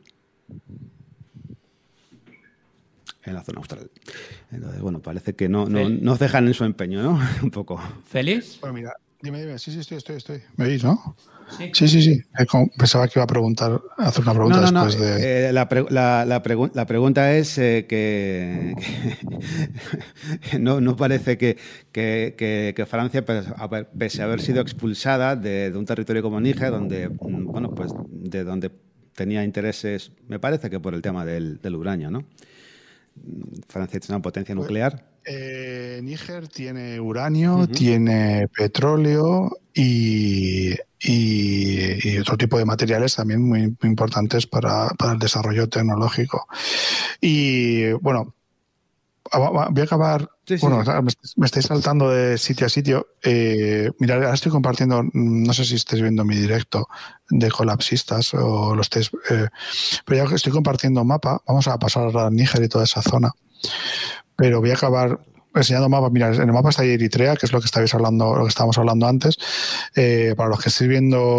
en la zona austral. Entonces, bueno, parece que no dejan en su empeño, ¿no? Un poco. ¿Félix? Pues mira, Dime. Sí, estoy. ¿Me oís, no? Sí. Sí. Pensaba que iba a hacer una pregunta No. después de... La pregunta es que no parece que Francia, pese a haber sido expulsada de un territorio como Níger, donde, bueno, pues de donde tenía intereses, me parece que por el tema del uranio, ¿no? Francia es una potencia nuclear. Níger tiene uranio, tiene petróleo y otro tipo de materiales también muy importantes para el desarrollo tecnológico. Y bueno, voy a acabar. Sí. Bueno, me estáis saltando de sitio a sitio. Mirad, ahora estoy compartiendo, no sé si estáis viendo mi directo de colapsistas o lo estáis, pero ya que estoy compartiendo un mapa, vamos a pasar a Níger y toda esa zona. Pero voy a acabar enseñando mapa. Mira, en el mapa está Eritrea, que es lo que estábamos hablando antes. Para los que estéis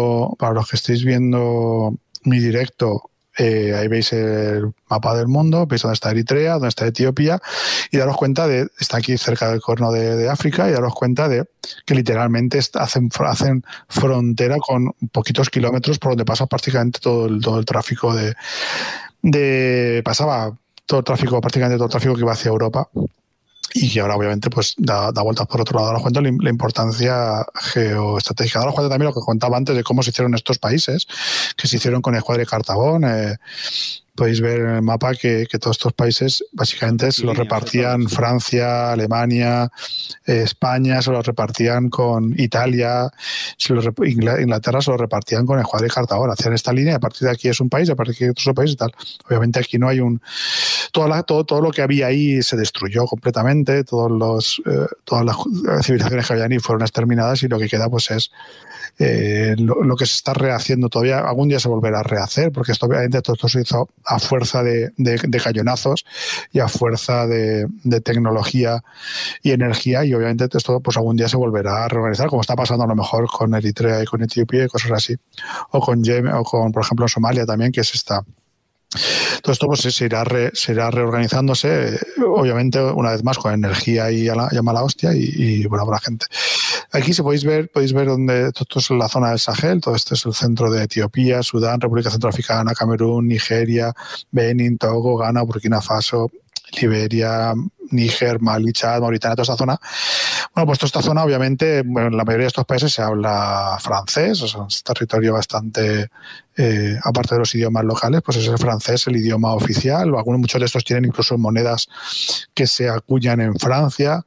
viendo mi directo, ahí veis el mapa del mundo, veis dónde está Eritrea, dónde está Etiopía, y daros cuenta está aquí cerca del Cuerno de África, y daros cuenta de que literalmente hacen frontera con poquitos kilómetros por donde pasa prácticamente todo el tráfico prácticamente todo el tráfico que va hacia Europa. Y que ahora obviamente pues da vueltas por otro lado. Ahora cuento la importancia geoestratégica. Ahora cuento también lo que contaba antes de cómo se hicieron estos países, que se hicieron con el Escuadra de Cartabón. Podéis ver en el mapa que todos estos países básicamente se los repartían Francia, Alemania, España, se los repartían con Italia, Inglaterra se los repartían con el Escuadra de Cartabón. Hacían esta línea y a partir de aquí es un país, a partir de aquí es otro país y tal. Obviamente aquí no hay todo lo que había ahí se destruyó completamente, todas las civilizaciones que habían ahí fueron exterminadas y lo que queda pues es lo que se está rehaciendo todavía. Algún día se volverá a rehacer, porque obviamente todo esto se hizo a fuerza de cañonazos y a fuerza de tecnología y energía, y obviamente esto pues algún día se volverá a reorganizar, como está pasando a lo mejor con Eritrea y con Etiopía y cosas así, o con Yemen, o con, por ejemplo, Somalia también, que es esta. Todo esto pues se irá reorganizándose, obviamente una vez más con energía y a mala hostia y bueno, para la gente. Aquí podéis ver donde esto es la zona del Sahel, todo esto es el centro de Etiopía, Sudán, República Centroafricana, Camerún, Nigeria, Benín, Togo, Ghana, Burkina Faso, Liberia, Níger, Mali, Chad, Mauritania, toda esta zona. Bueno, pues toda esta zona, obviamente, en la mayoría de estos países se habla francés, o sea, es un territorio bastante, aparte de los idiomas locales, pues es el francés el idioma oficial. Muchos de estos tienen incluso monedas que se acuñan en Francia.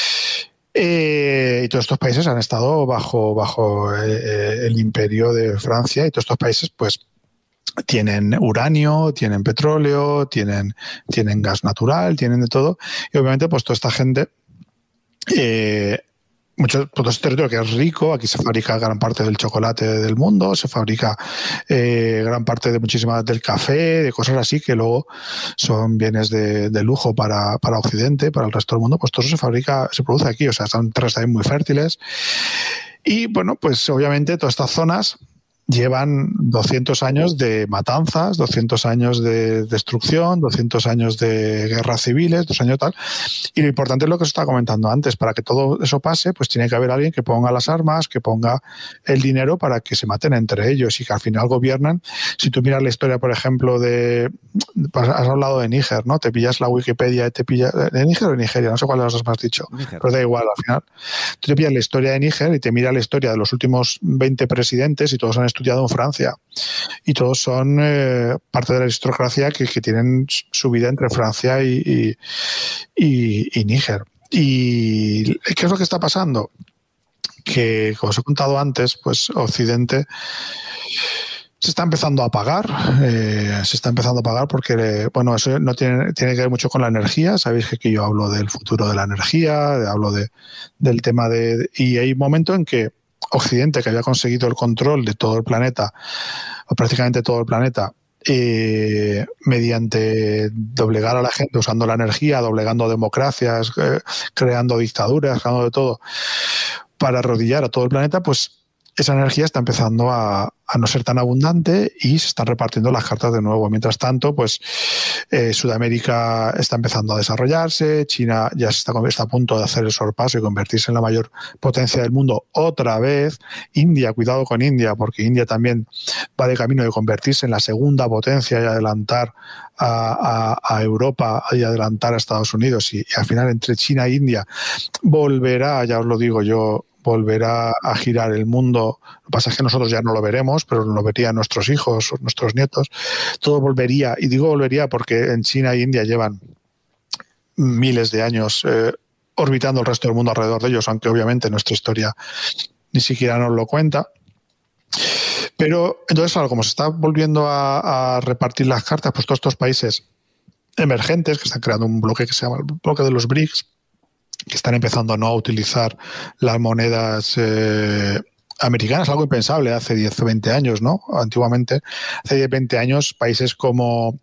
Y todos estos países han estado bajo el imperio de Francia, y todos estos países, pues, tienen uranio, tienen petróleo, tienen gas natural, tienen de todo. Y obviamente, pues toda esta gente, todo este territorio que es rico, aquí se fabrica gran parte del chocolate del mundo, se fabrica gran parte de muchísimas del café, de cosas así que luego son bienes de lujo para Occidente, para el resto del mundo. Pues todo eso se produce aquí, o sea, son tierras también muy fértiles. Y bueno, pues obviamente todas estas zonas llevan 200 años de matanzas, 200 años de destrucción, 200 años de guerras civiles, 2 años tal. Y lo importante es lo que os estaba comentando antes. Para que todo eso pase, pues tiene que haber alguien que ponga las armas, que ponga el dinero para que se maten entre ellos y que al final gobiernan. Si tú miras la historia, por ejemplo, has hablado de Níger, ¿no? Te pillas la Wikipedia y te pillas... ¿De Níger o de Nigeria? No sé cuál de las dos me has dicho. Níger. Pero da igual, al final. Tú te pillas la historia de Níger y te miras la historia de los últimos 20 presidentes y todos han estudiado en Francia. Y todos son parte de la aristocracia que tienen su vida entre Francia y Níger. ¿Y qué es lo que está pasando? Que, como os he contado antes, pues Occidente se está empezando a pagar. Porque, bueno, eso no tiene que ver mucho con la energía. Sabéis que aquí yo hablo del futuro de la energía, hablo del tema y hay un momento en que Occidente, que había conseguido el control de todo el planeta, o prácticamente todo el planeta, mediante doblegar a la gente usando la energía, doblegando democracias, creando dictaduras, creando de todo, para arrodillar a todo el planeta, pues esa energía está empezando a no ser tan abundante y se están repartiendo las cartas de nuevo. Mientras tanto, pues Sudamérica está empezando a desarrollarse, China ya está a punto de hacer el sorpaso y convertirse en la mayor potencia del mundo otra vez. India, cuidado con India, porque India también va de camino de convertirse en la segunda potencia y adelantar a Europa y adelantar a Estados Unidos, y al final entre China e India volverá, ya os lo digo yo, volverá a girar el mundo. Lo que pasa es que nosotros ya no lo veremos, pero lo verían nuestros hijos o nuestros nietos. Todo volvería, y digo volvería porque en China e India llevan miles de años orbitando el resto del mundo alrededor de ellos, aunque obviamente nuestra historia ni siquiera nos lo cuenta. Pero entonces, claro, como se está volviendo a repartir las cartas, pues todos estos países emergentes que están creando un bloque que se llama el bloque de los BRICS, que están empezando a no utilizar las monedas americanas, algo impensable hace 10 o 20 años, ¿no? Antiguamente, hace 10 o 20 años, países como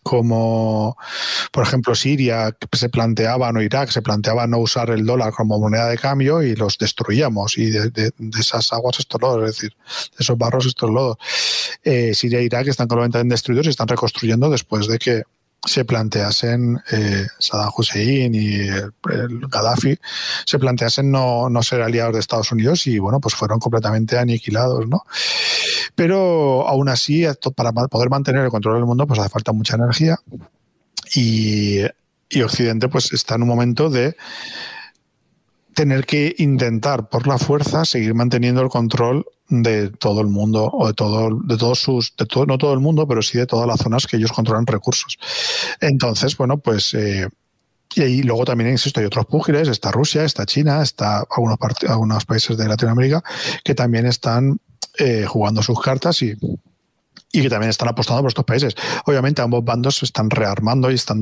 por ejemplo Siria se planteaban, o Irak se planteaban no usar el dólar como moneda de cambio y los destruíamos, y de esas aguas estos lodos, es decir, de esos barros estos lodos. Siria e Irak están completamente destruidos y están reconstruyendo después de que se planteasen Saddam Hussein y el Gaddafi se planteasen no ser aliados de Estados Unidos, y bueno, pues fueron completamente aniquilados, ¿no? Pero aún así, para poder mantener el control del mundo, pues hace falta mucha energía, y Occidente pues está en un momento de tener que intentar por la fuerza seguir manteniendo el control de todo el mundo, o no todo el mundo, pero sí de todas las zonas que ellos controlan recursos. Entonces, bueno, pues y ahí luego también, insisto, hay otros púgiles, está Rusia, está China, está algunos países de Latinoamérica que también están jugando sus cartas y que también están apostando por estos países. Obviamente ambos bandos se están rearmando y están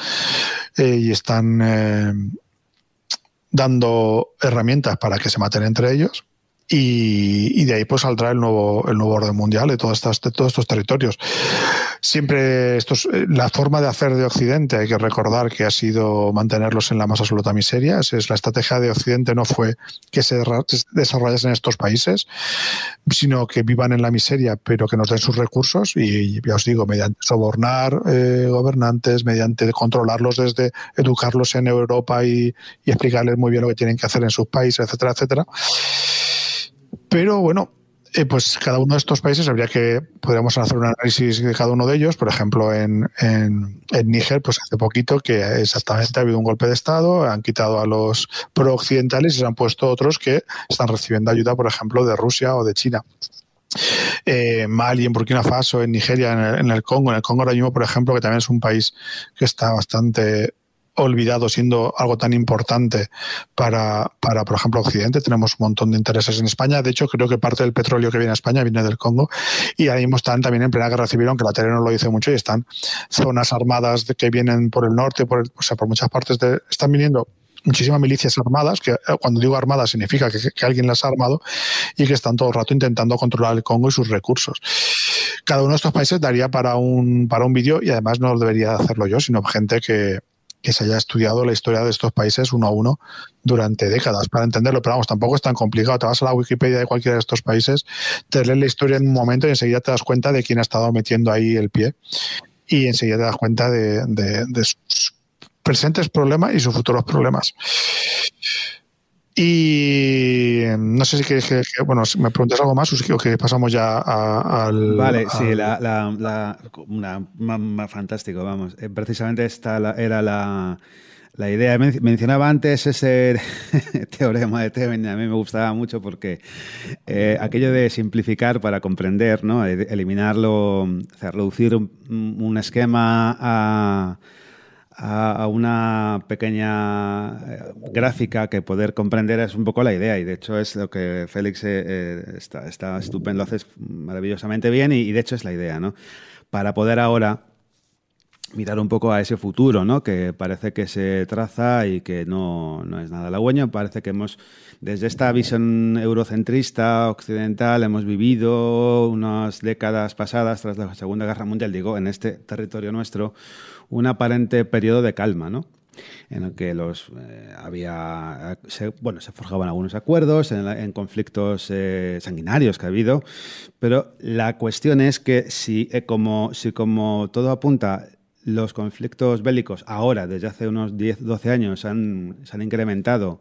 dando herramientas para que se maten entre ellos. Y de ahí pues saldrá el nuevo orden mundial de todos estos territorios. Siempre la forma de hacer de Occidente, hay que recordar que ha sido mantenerlos en la más absoluta miseria. La estrategia de Occidente no fue que se desarrollasen en estos países, sino que vivan en la miseria, pero que nos den sus recursos, y ya os digo, mediante sobornar gobernantes, mediante controlarlos desde educarlos en Europa y explicarles muy bien lo que tienen que hacer en sus países, etcétera, etcétera. Pero bueno, pues cada uno de estos países podríamos hacer un análisis de cada uno de ellos. Por ejemplo, en Níger, pues hace poquito que exactamente ha habido un golpe de Estado, han quitado a los pro-occidentales y se han puesto otros que están recibiendo ayuda, por ejemplo, de Rusia o de China. Mali, en Burkina Faso, en Nigeria, en el Congo. En el Congo ahora mismo, por ejemplo, que también es un país que está bastante olvidado, siendo algo tan importante para, por ejemplo, Occidente. Tenemos un montón de intereses en España. De hecho, creo que parte del petróleo que viene a España viene del Congo, y ahí mismo están también en plena guerra civil, aunque la tele no lo dice mucho, y están zonas armadas que vienen por el norte, por muchas partes están viniendo muchísimas milicias armadas, que cuando digo armadas significa que alguien las ha armado, y que están todo el rato intentando controlar el Congo y sus recursos. Cada uno de estos países daría para un vídeo, y además no debería hacerlo yo, sino gente que se haya estudiado la historia de estos países uno a uno durante décadas para entenderlo. Pero vamos, tampoco es tan complicado. Te vas a la Wikipedia de cualquiera de estos países, te lees la historia en un momento y enseguida te das cuenta de quién ha estado metiendo ahí el pie, y enseguida te das cuenta de sus presentes problemas y sus futuros problemas. Y no sé si queréis si me preguntas algo más o que pasamos ya al... Vale, sí, fantástico, vamos. Precisamente esta era la idea. Mencionaba antes ese teorema de Teven, a mí me gustaba mucho porque aquello de simplificar para comprender, ¿no? Eliminarlo, o sea, reducir un esquema a una pequeña gráfica que poder comprender es un poco la idea, y de hecho es lo que Félix está estupendo, lo haces maravillosamente bien, y de hecho es la idea, ¿no? Para poder ahora mirar un poco a ese futuro, ¿no? Que parece que se traza y que no es nada halagüeño. Parece que desde esta visión eurocentrista occidental, hemos vivido unas décadas pasadas, tras la Segunda Guerra Mundial, en este territorio nuestro, un aparente periodo de calma, ¿no? en el que se forjaban algunos acuerdos en conflictos sanguinarios que ha habido, pero la cuestión es que si como todo apunta, los conflictos bélicos ahora, desde hace unos 10-12 años, se han incrementado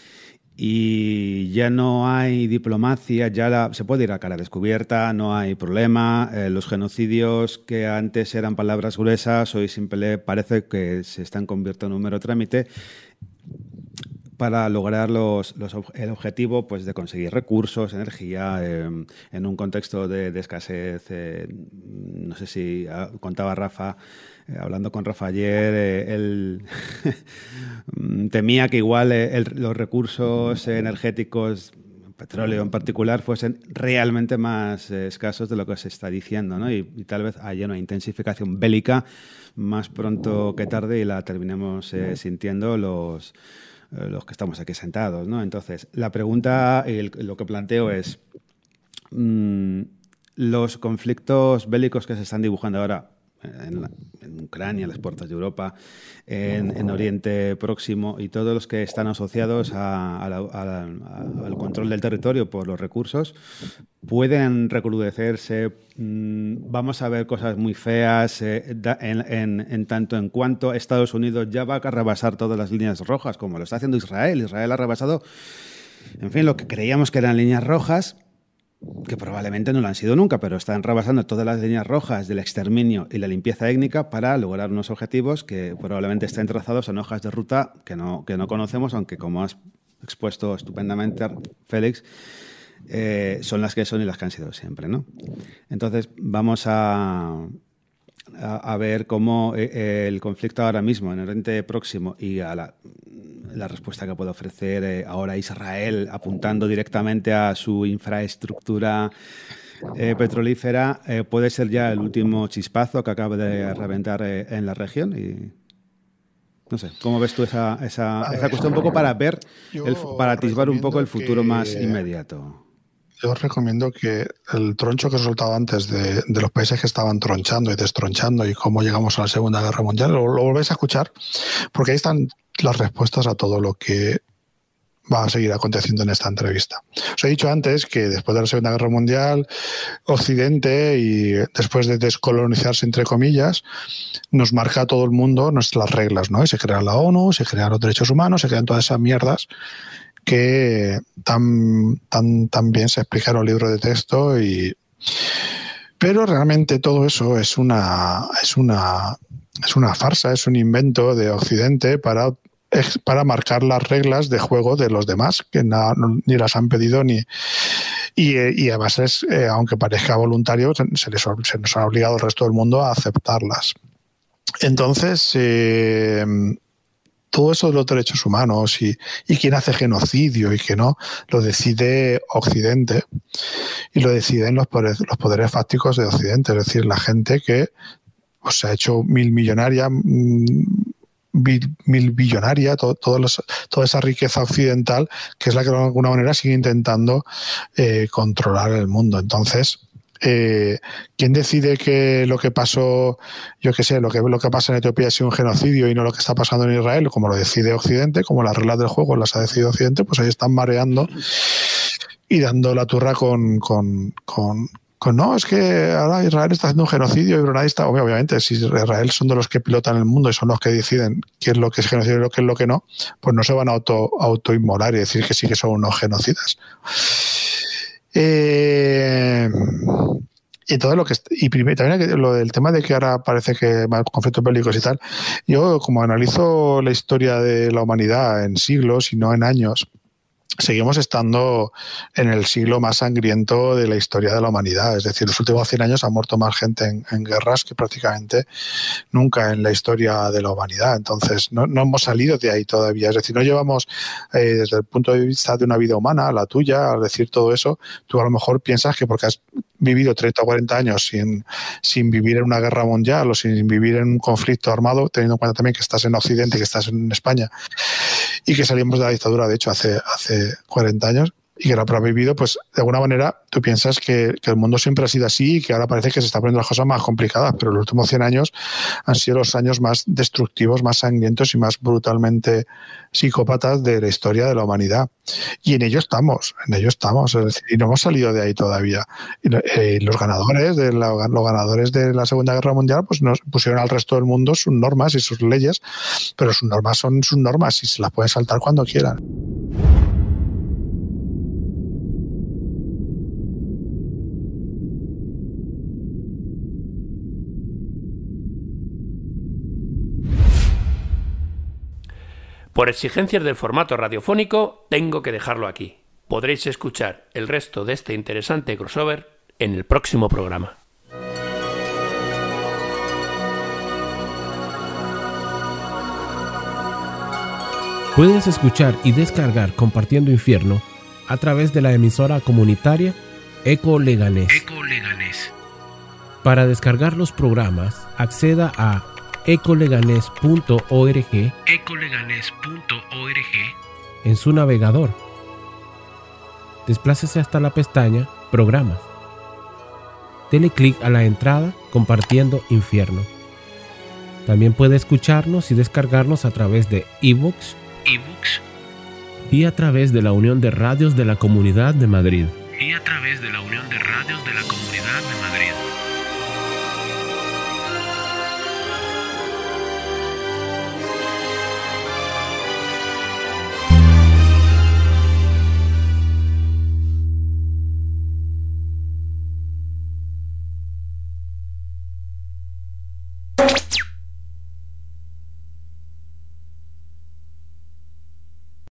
y ya no hay diplomacia, se puede ir a cara descubierta, no hay problema. Los genocidios que antes eran palabras gruesas, hoy parece que se están convirtiendo en un mero trámite para lograr el objetivo, pues, de conseguir recursos, energía, en un contexto de escasez. No sé si contaba Rafa, hablando con Rafa ayer, él temía que igual los recursos energéticos, petróleo en particular, fuesen realmente más escasos de lo que se está diciendo, ¿no? Y tal vez haya una intensificación bélica más pronto que tarde y la terminemos sintiendo los que estamos aquí sentados, ¿no? Entonces, la pregunta, lo que planteo es, los conflictos bélicos que se están dibujando ahora en Ucrania, en las puertas de Europa, en Oriente Próximo y todos los que están asociados al control del territorio por los recursos, pueden recrudecerse. Vamos a ver cosas muy feas en tanto en cuanto Estados Unidos ya va a rebasar todas las líneas rojas, como lo está haciendo Israel. Israel ha rebasado, en fin, lo que creíamos que eran líneas rojas, que probablemente no lo han sido nunca, pero están rebasando todas las líneas rojas del exterminio y la limpieza étnica para lograr unos objetivos que probablemente estén trazados en hojas de ruta que no conocemos, aunque, como has expuesto estupendamente, Félix, son las que son y las que han sido siempre, ¿no? Entonces, vamos a ver cómo el conflicto ahora mismo en Oriente Próximo y a la respuesta que puede ofrecer ahora Israel, apuntando directamente a su infraestructura petrolífera, puede ser ya el último chispazo que acaba de reventar en la región. Y no sé, ¿cómo ves tú esa cuestión? Un poco para para atisbar un poco el futuro más inmediato. Yo os recomiendo que el troncho que he soltado antes de los países que estaban tronchando y destronchando y cómo llegamos a la Segunda Guerra Mundial, lo volvéis a escuchar, porque ahí están las respuestas a todo lo que va a seguir aconteciendo en esta entrevista. Os he dicho antes que después de la Segunda Guerra Mundial, Occidente, y después de descolonizarse, entre comillas, nos marca a todo el mundo nuestras reglas, ¿no? Y se crea la ONU, se crean los derechos humanos, se crean todas esas mierdas que tan bien se explica en los libros de texto. Pero realmente todo eso es una farsa, es un invento de Occidente para marcar las reglas de juego de los demás, que ni las han pedido y además aunque parezca voluntario, se nos ha obligado al resto del mundo a aceptarlas. Entonces, todo eso de los derechos humanos y quién hace genocidio y que no, lo decide Occidente y lo deciden los poderes fácticos de Occidente, es decir, la gente que se ha hecho milmillonaria, billonaria, toda esa riqueza occidental, que es la que de alguna manera sigue intentando controlar el mundo. Entonces, ¿quién decide que lo que pasó, yo qué sé, lo que pasa en Etiopía es un genocidio y no lo que está pasando en Israel, como lo decide Occidente, como las reglas del juego las ha decidido Occidente? Pues ahí están mareando y dando la turra con no, es que ahora Israel está haciendo un genocidio y nadie está. Obviamente, si Israel son de los que pilotan el mundo y son los que deciden qué es lo que es genocidio y qué es lo que no, pues no se van a autoinmolar y decir que sí que son unos genocidas. Y todo lo que también lo del tema de que ahora parece que hay conflictos bélicos y tal. Yo, como analizo la historia de la humanidad en siglos y no en años, seguimos estando en el siglo más sangriento de la historia de la humanidad. Es decir, los últimos 100 años ha muerto más gente en guerras que prácticamente nunca en la historia de la humanidad. Entonces, no hemos salido de ahí todavía. Es decir, no llevamos, desde el punto de vista de una vida humana, la tuya, al decir todo eso, tú a lo mejor piensas que porque has vivido 30 o 40 años sin vivir en una guerra mundial o sin vivir en un conflicto armado, teniendo en cuenta también que estás en Occidente, que estás en España y que salimos de la dictadura, de hecho, hace 40 años, y que lo habrá vivido, pues de alguna manera tú piensas que el mundo siempre ha sido así y que ahora parece que se está poniendo las cosas más complicadas, pero los últimos 100 años han sido los años más destructivos, más sangrientos y más brutalmente psicópatas de la historia de la humanidad. Y en ello estamos, es decir, y no hemos salido de ahí todavía. Y los ganadores de la Segunda Guerra Mundial pues nos pusieron al resto del mundo sus normas y sus leyes, pero sus normas son sus normas y se las pueden saltar cuando quieran. Por exigencias del formato radiofónico, tengo que dejarlo aquí. Podréis escuchar el resto de este interesante crossover en el próximo programa. Puedes escuchar y descargar Compartiendo Infierno a través de la emisora comunitaria Eco Leganés. Para descargar los programas, acceda a ecoleganes.org en su navegador. Desplácese hasta la pestaña Programas. Dele clic a la entrada Compartiendo Infierno. También puede escucharnos y descargarnos a través de iVoox y a través de la Unión de Radios de la Comunidad de Madrid.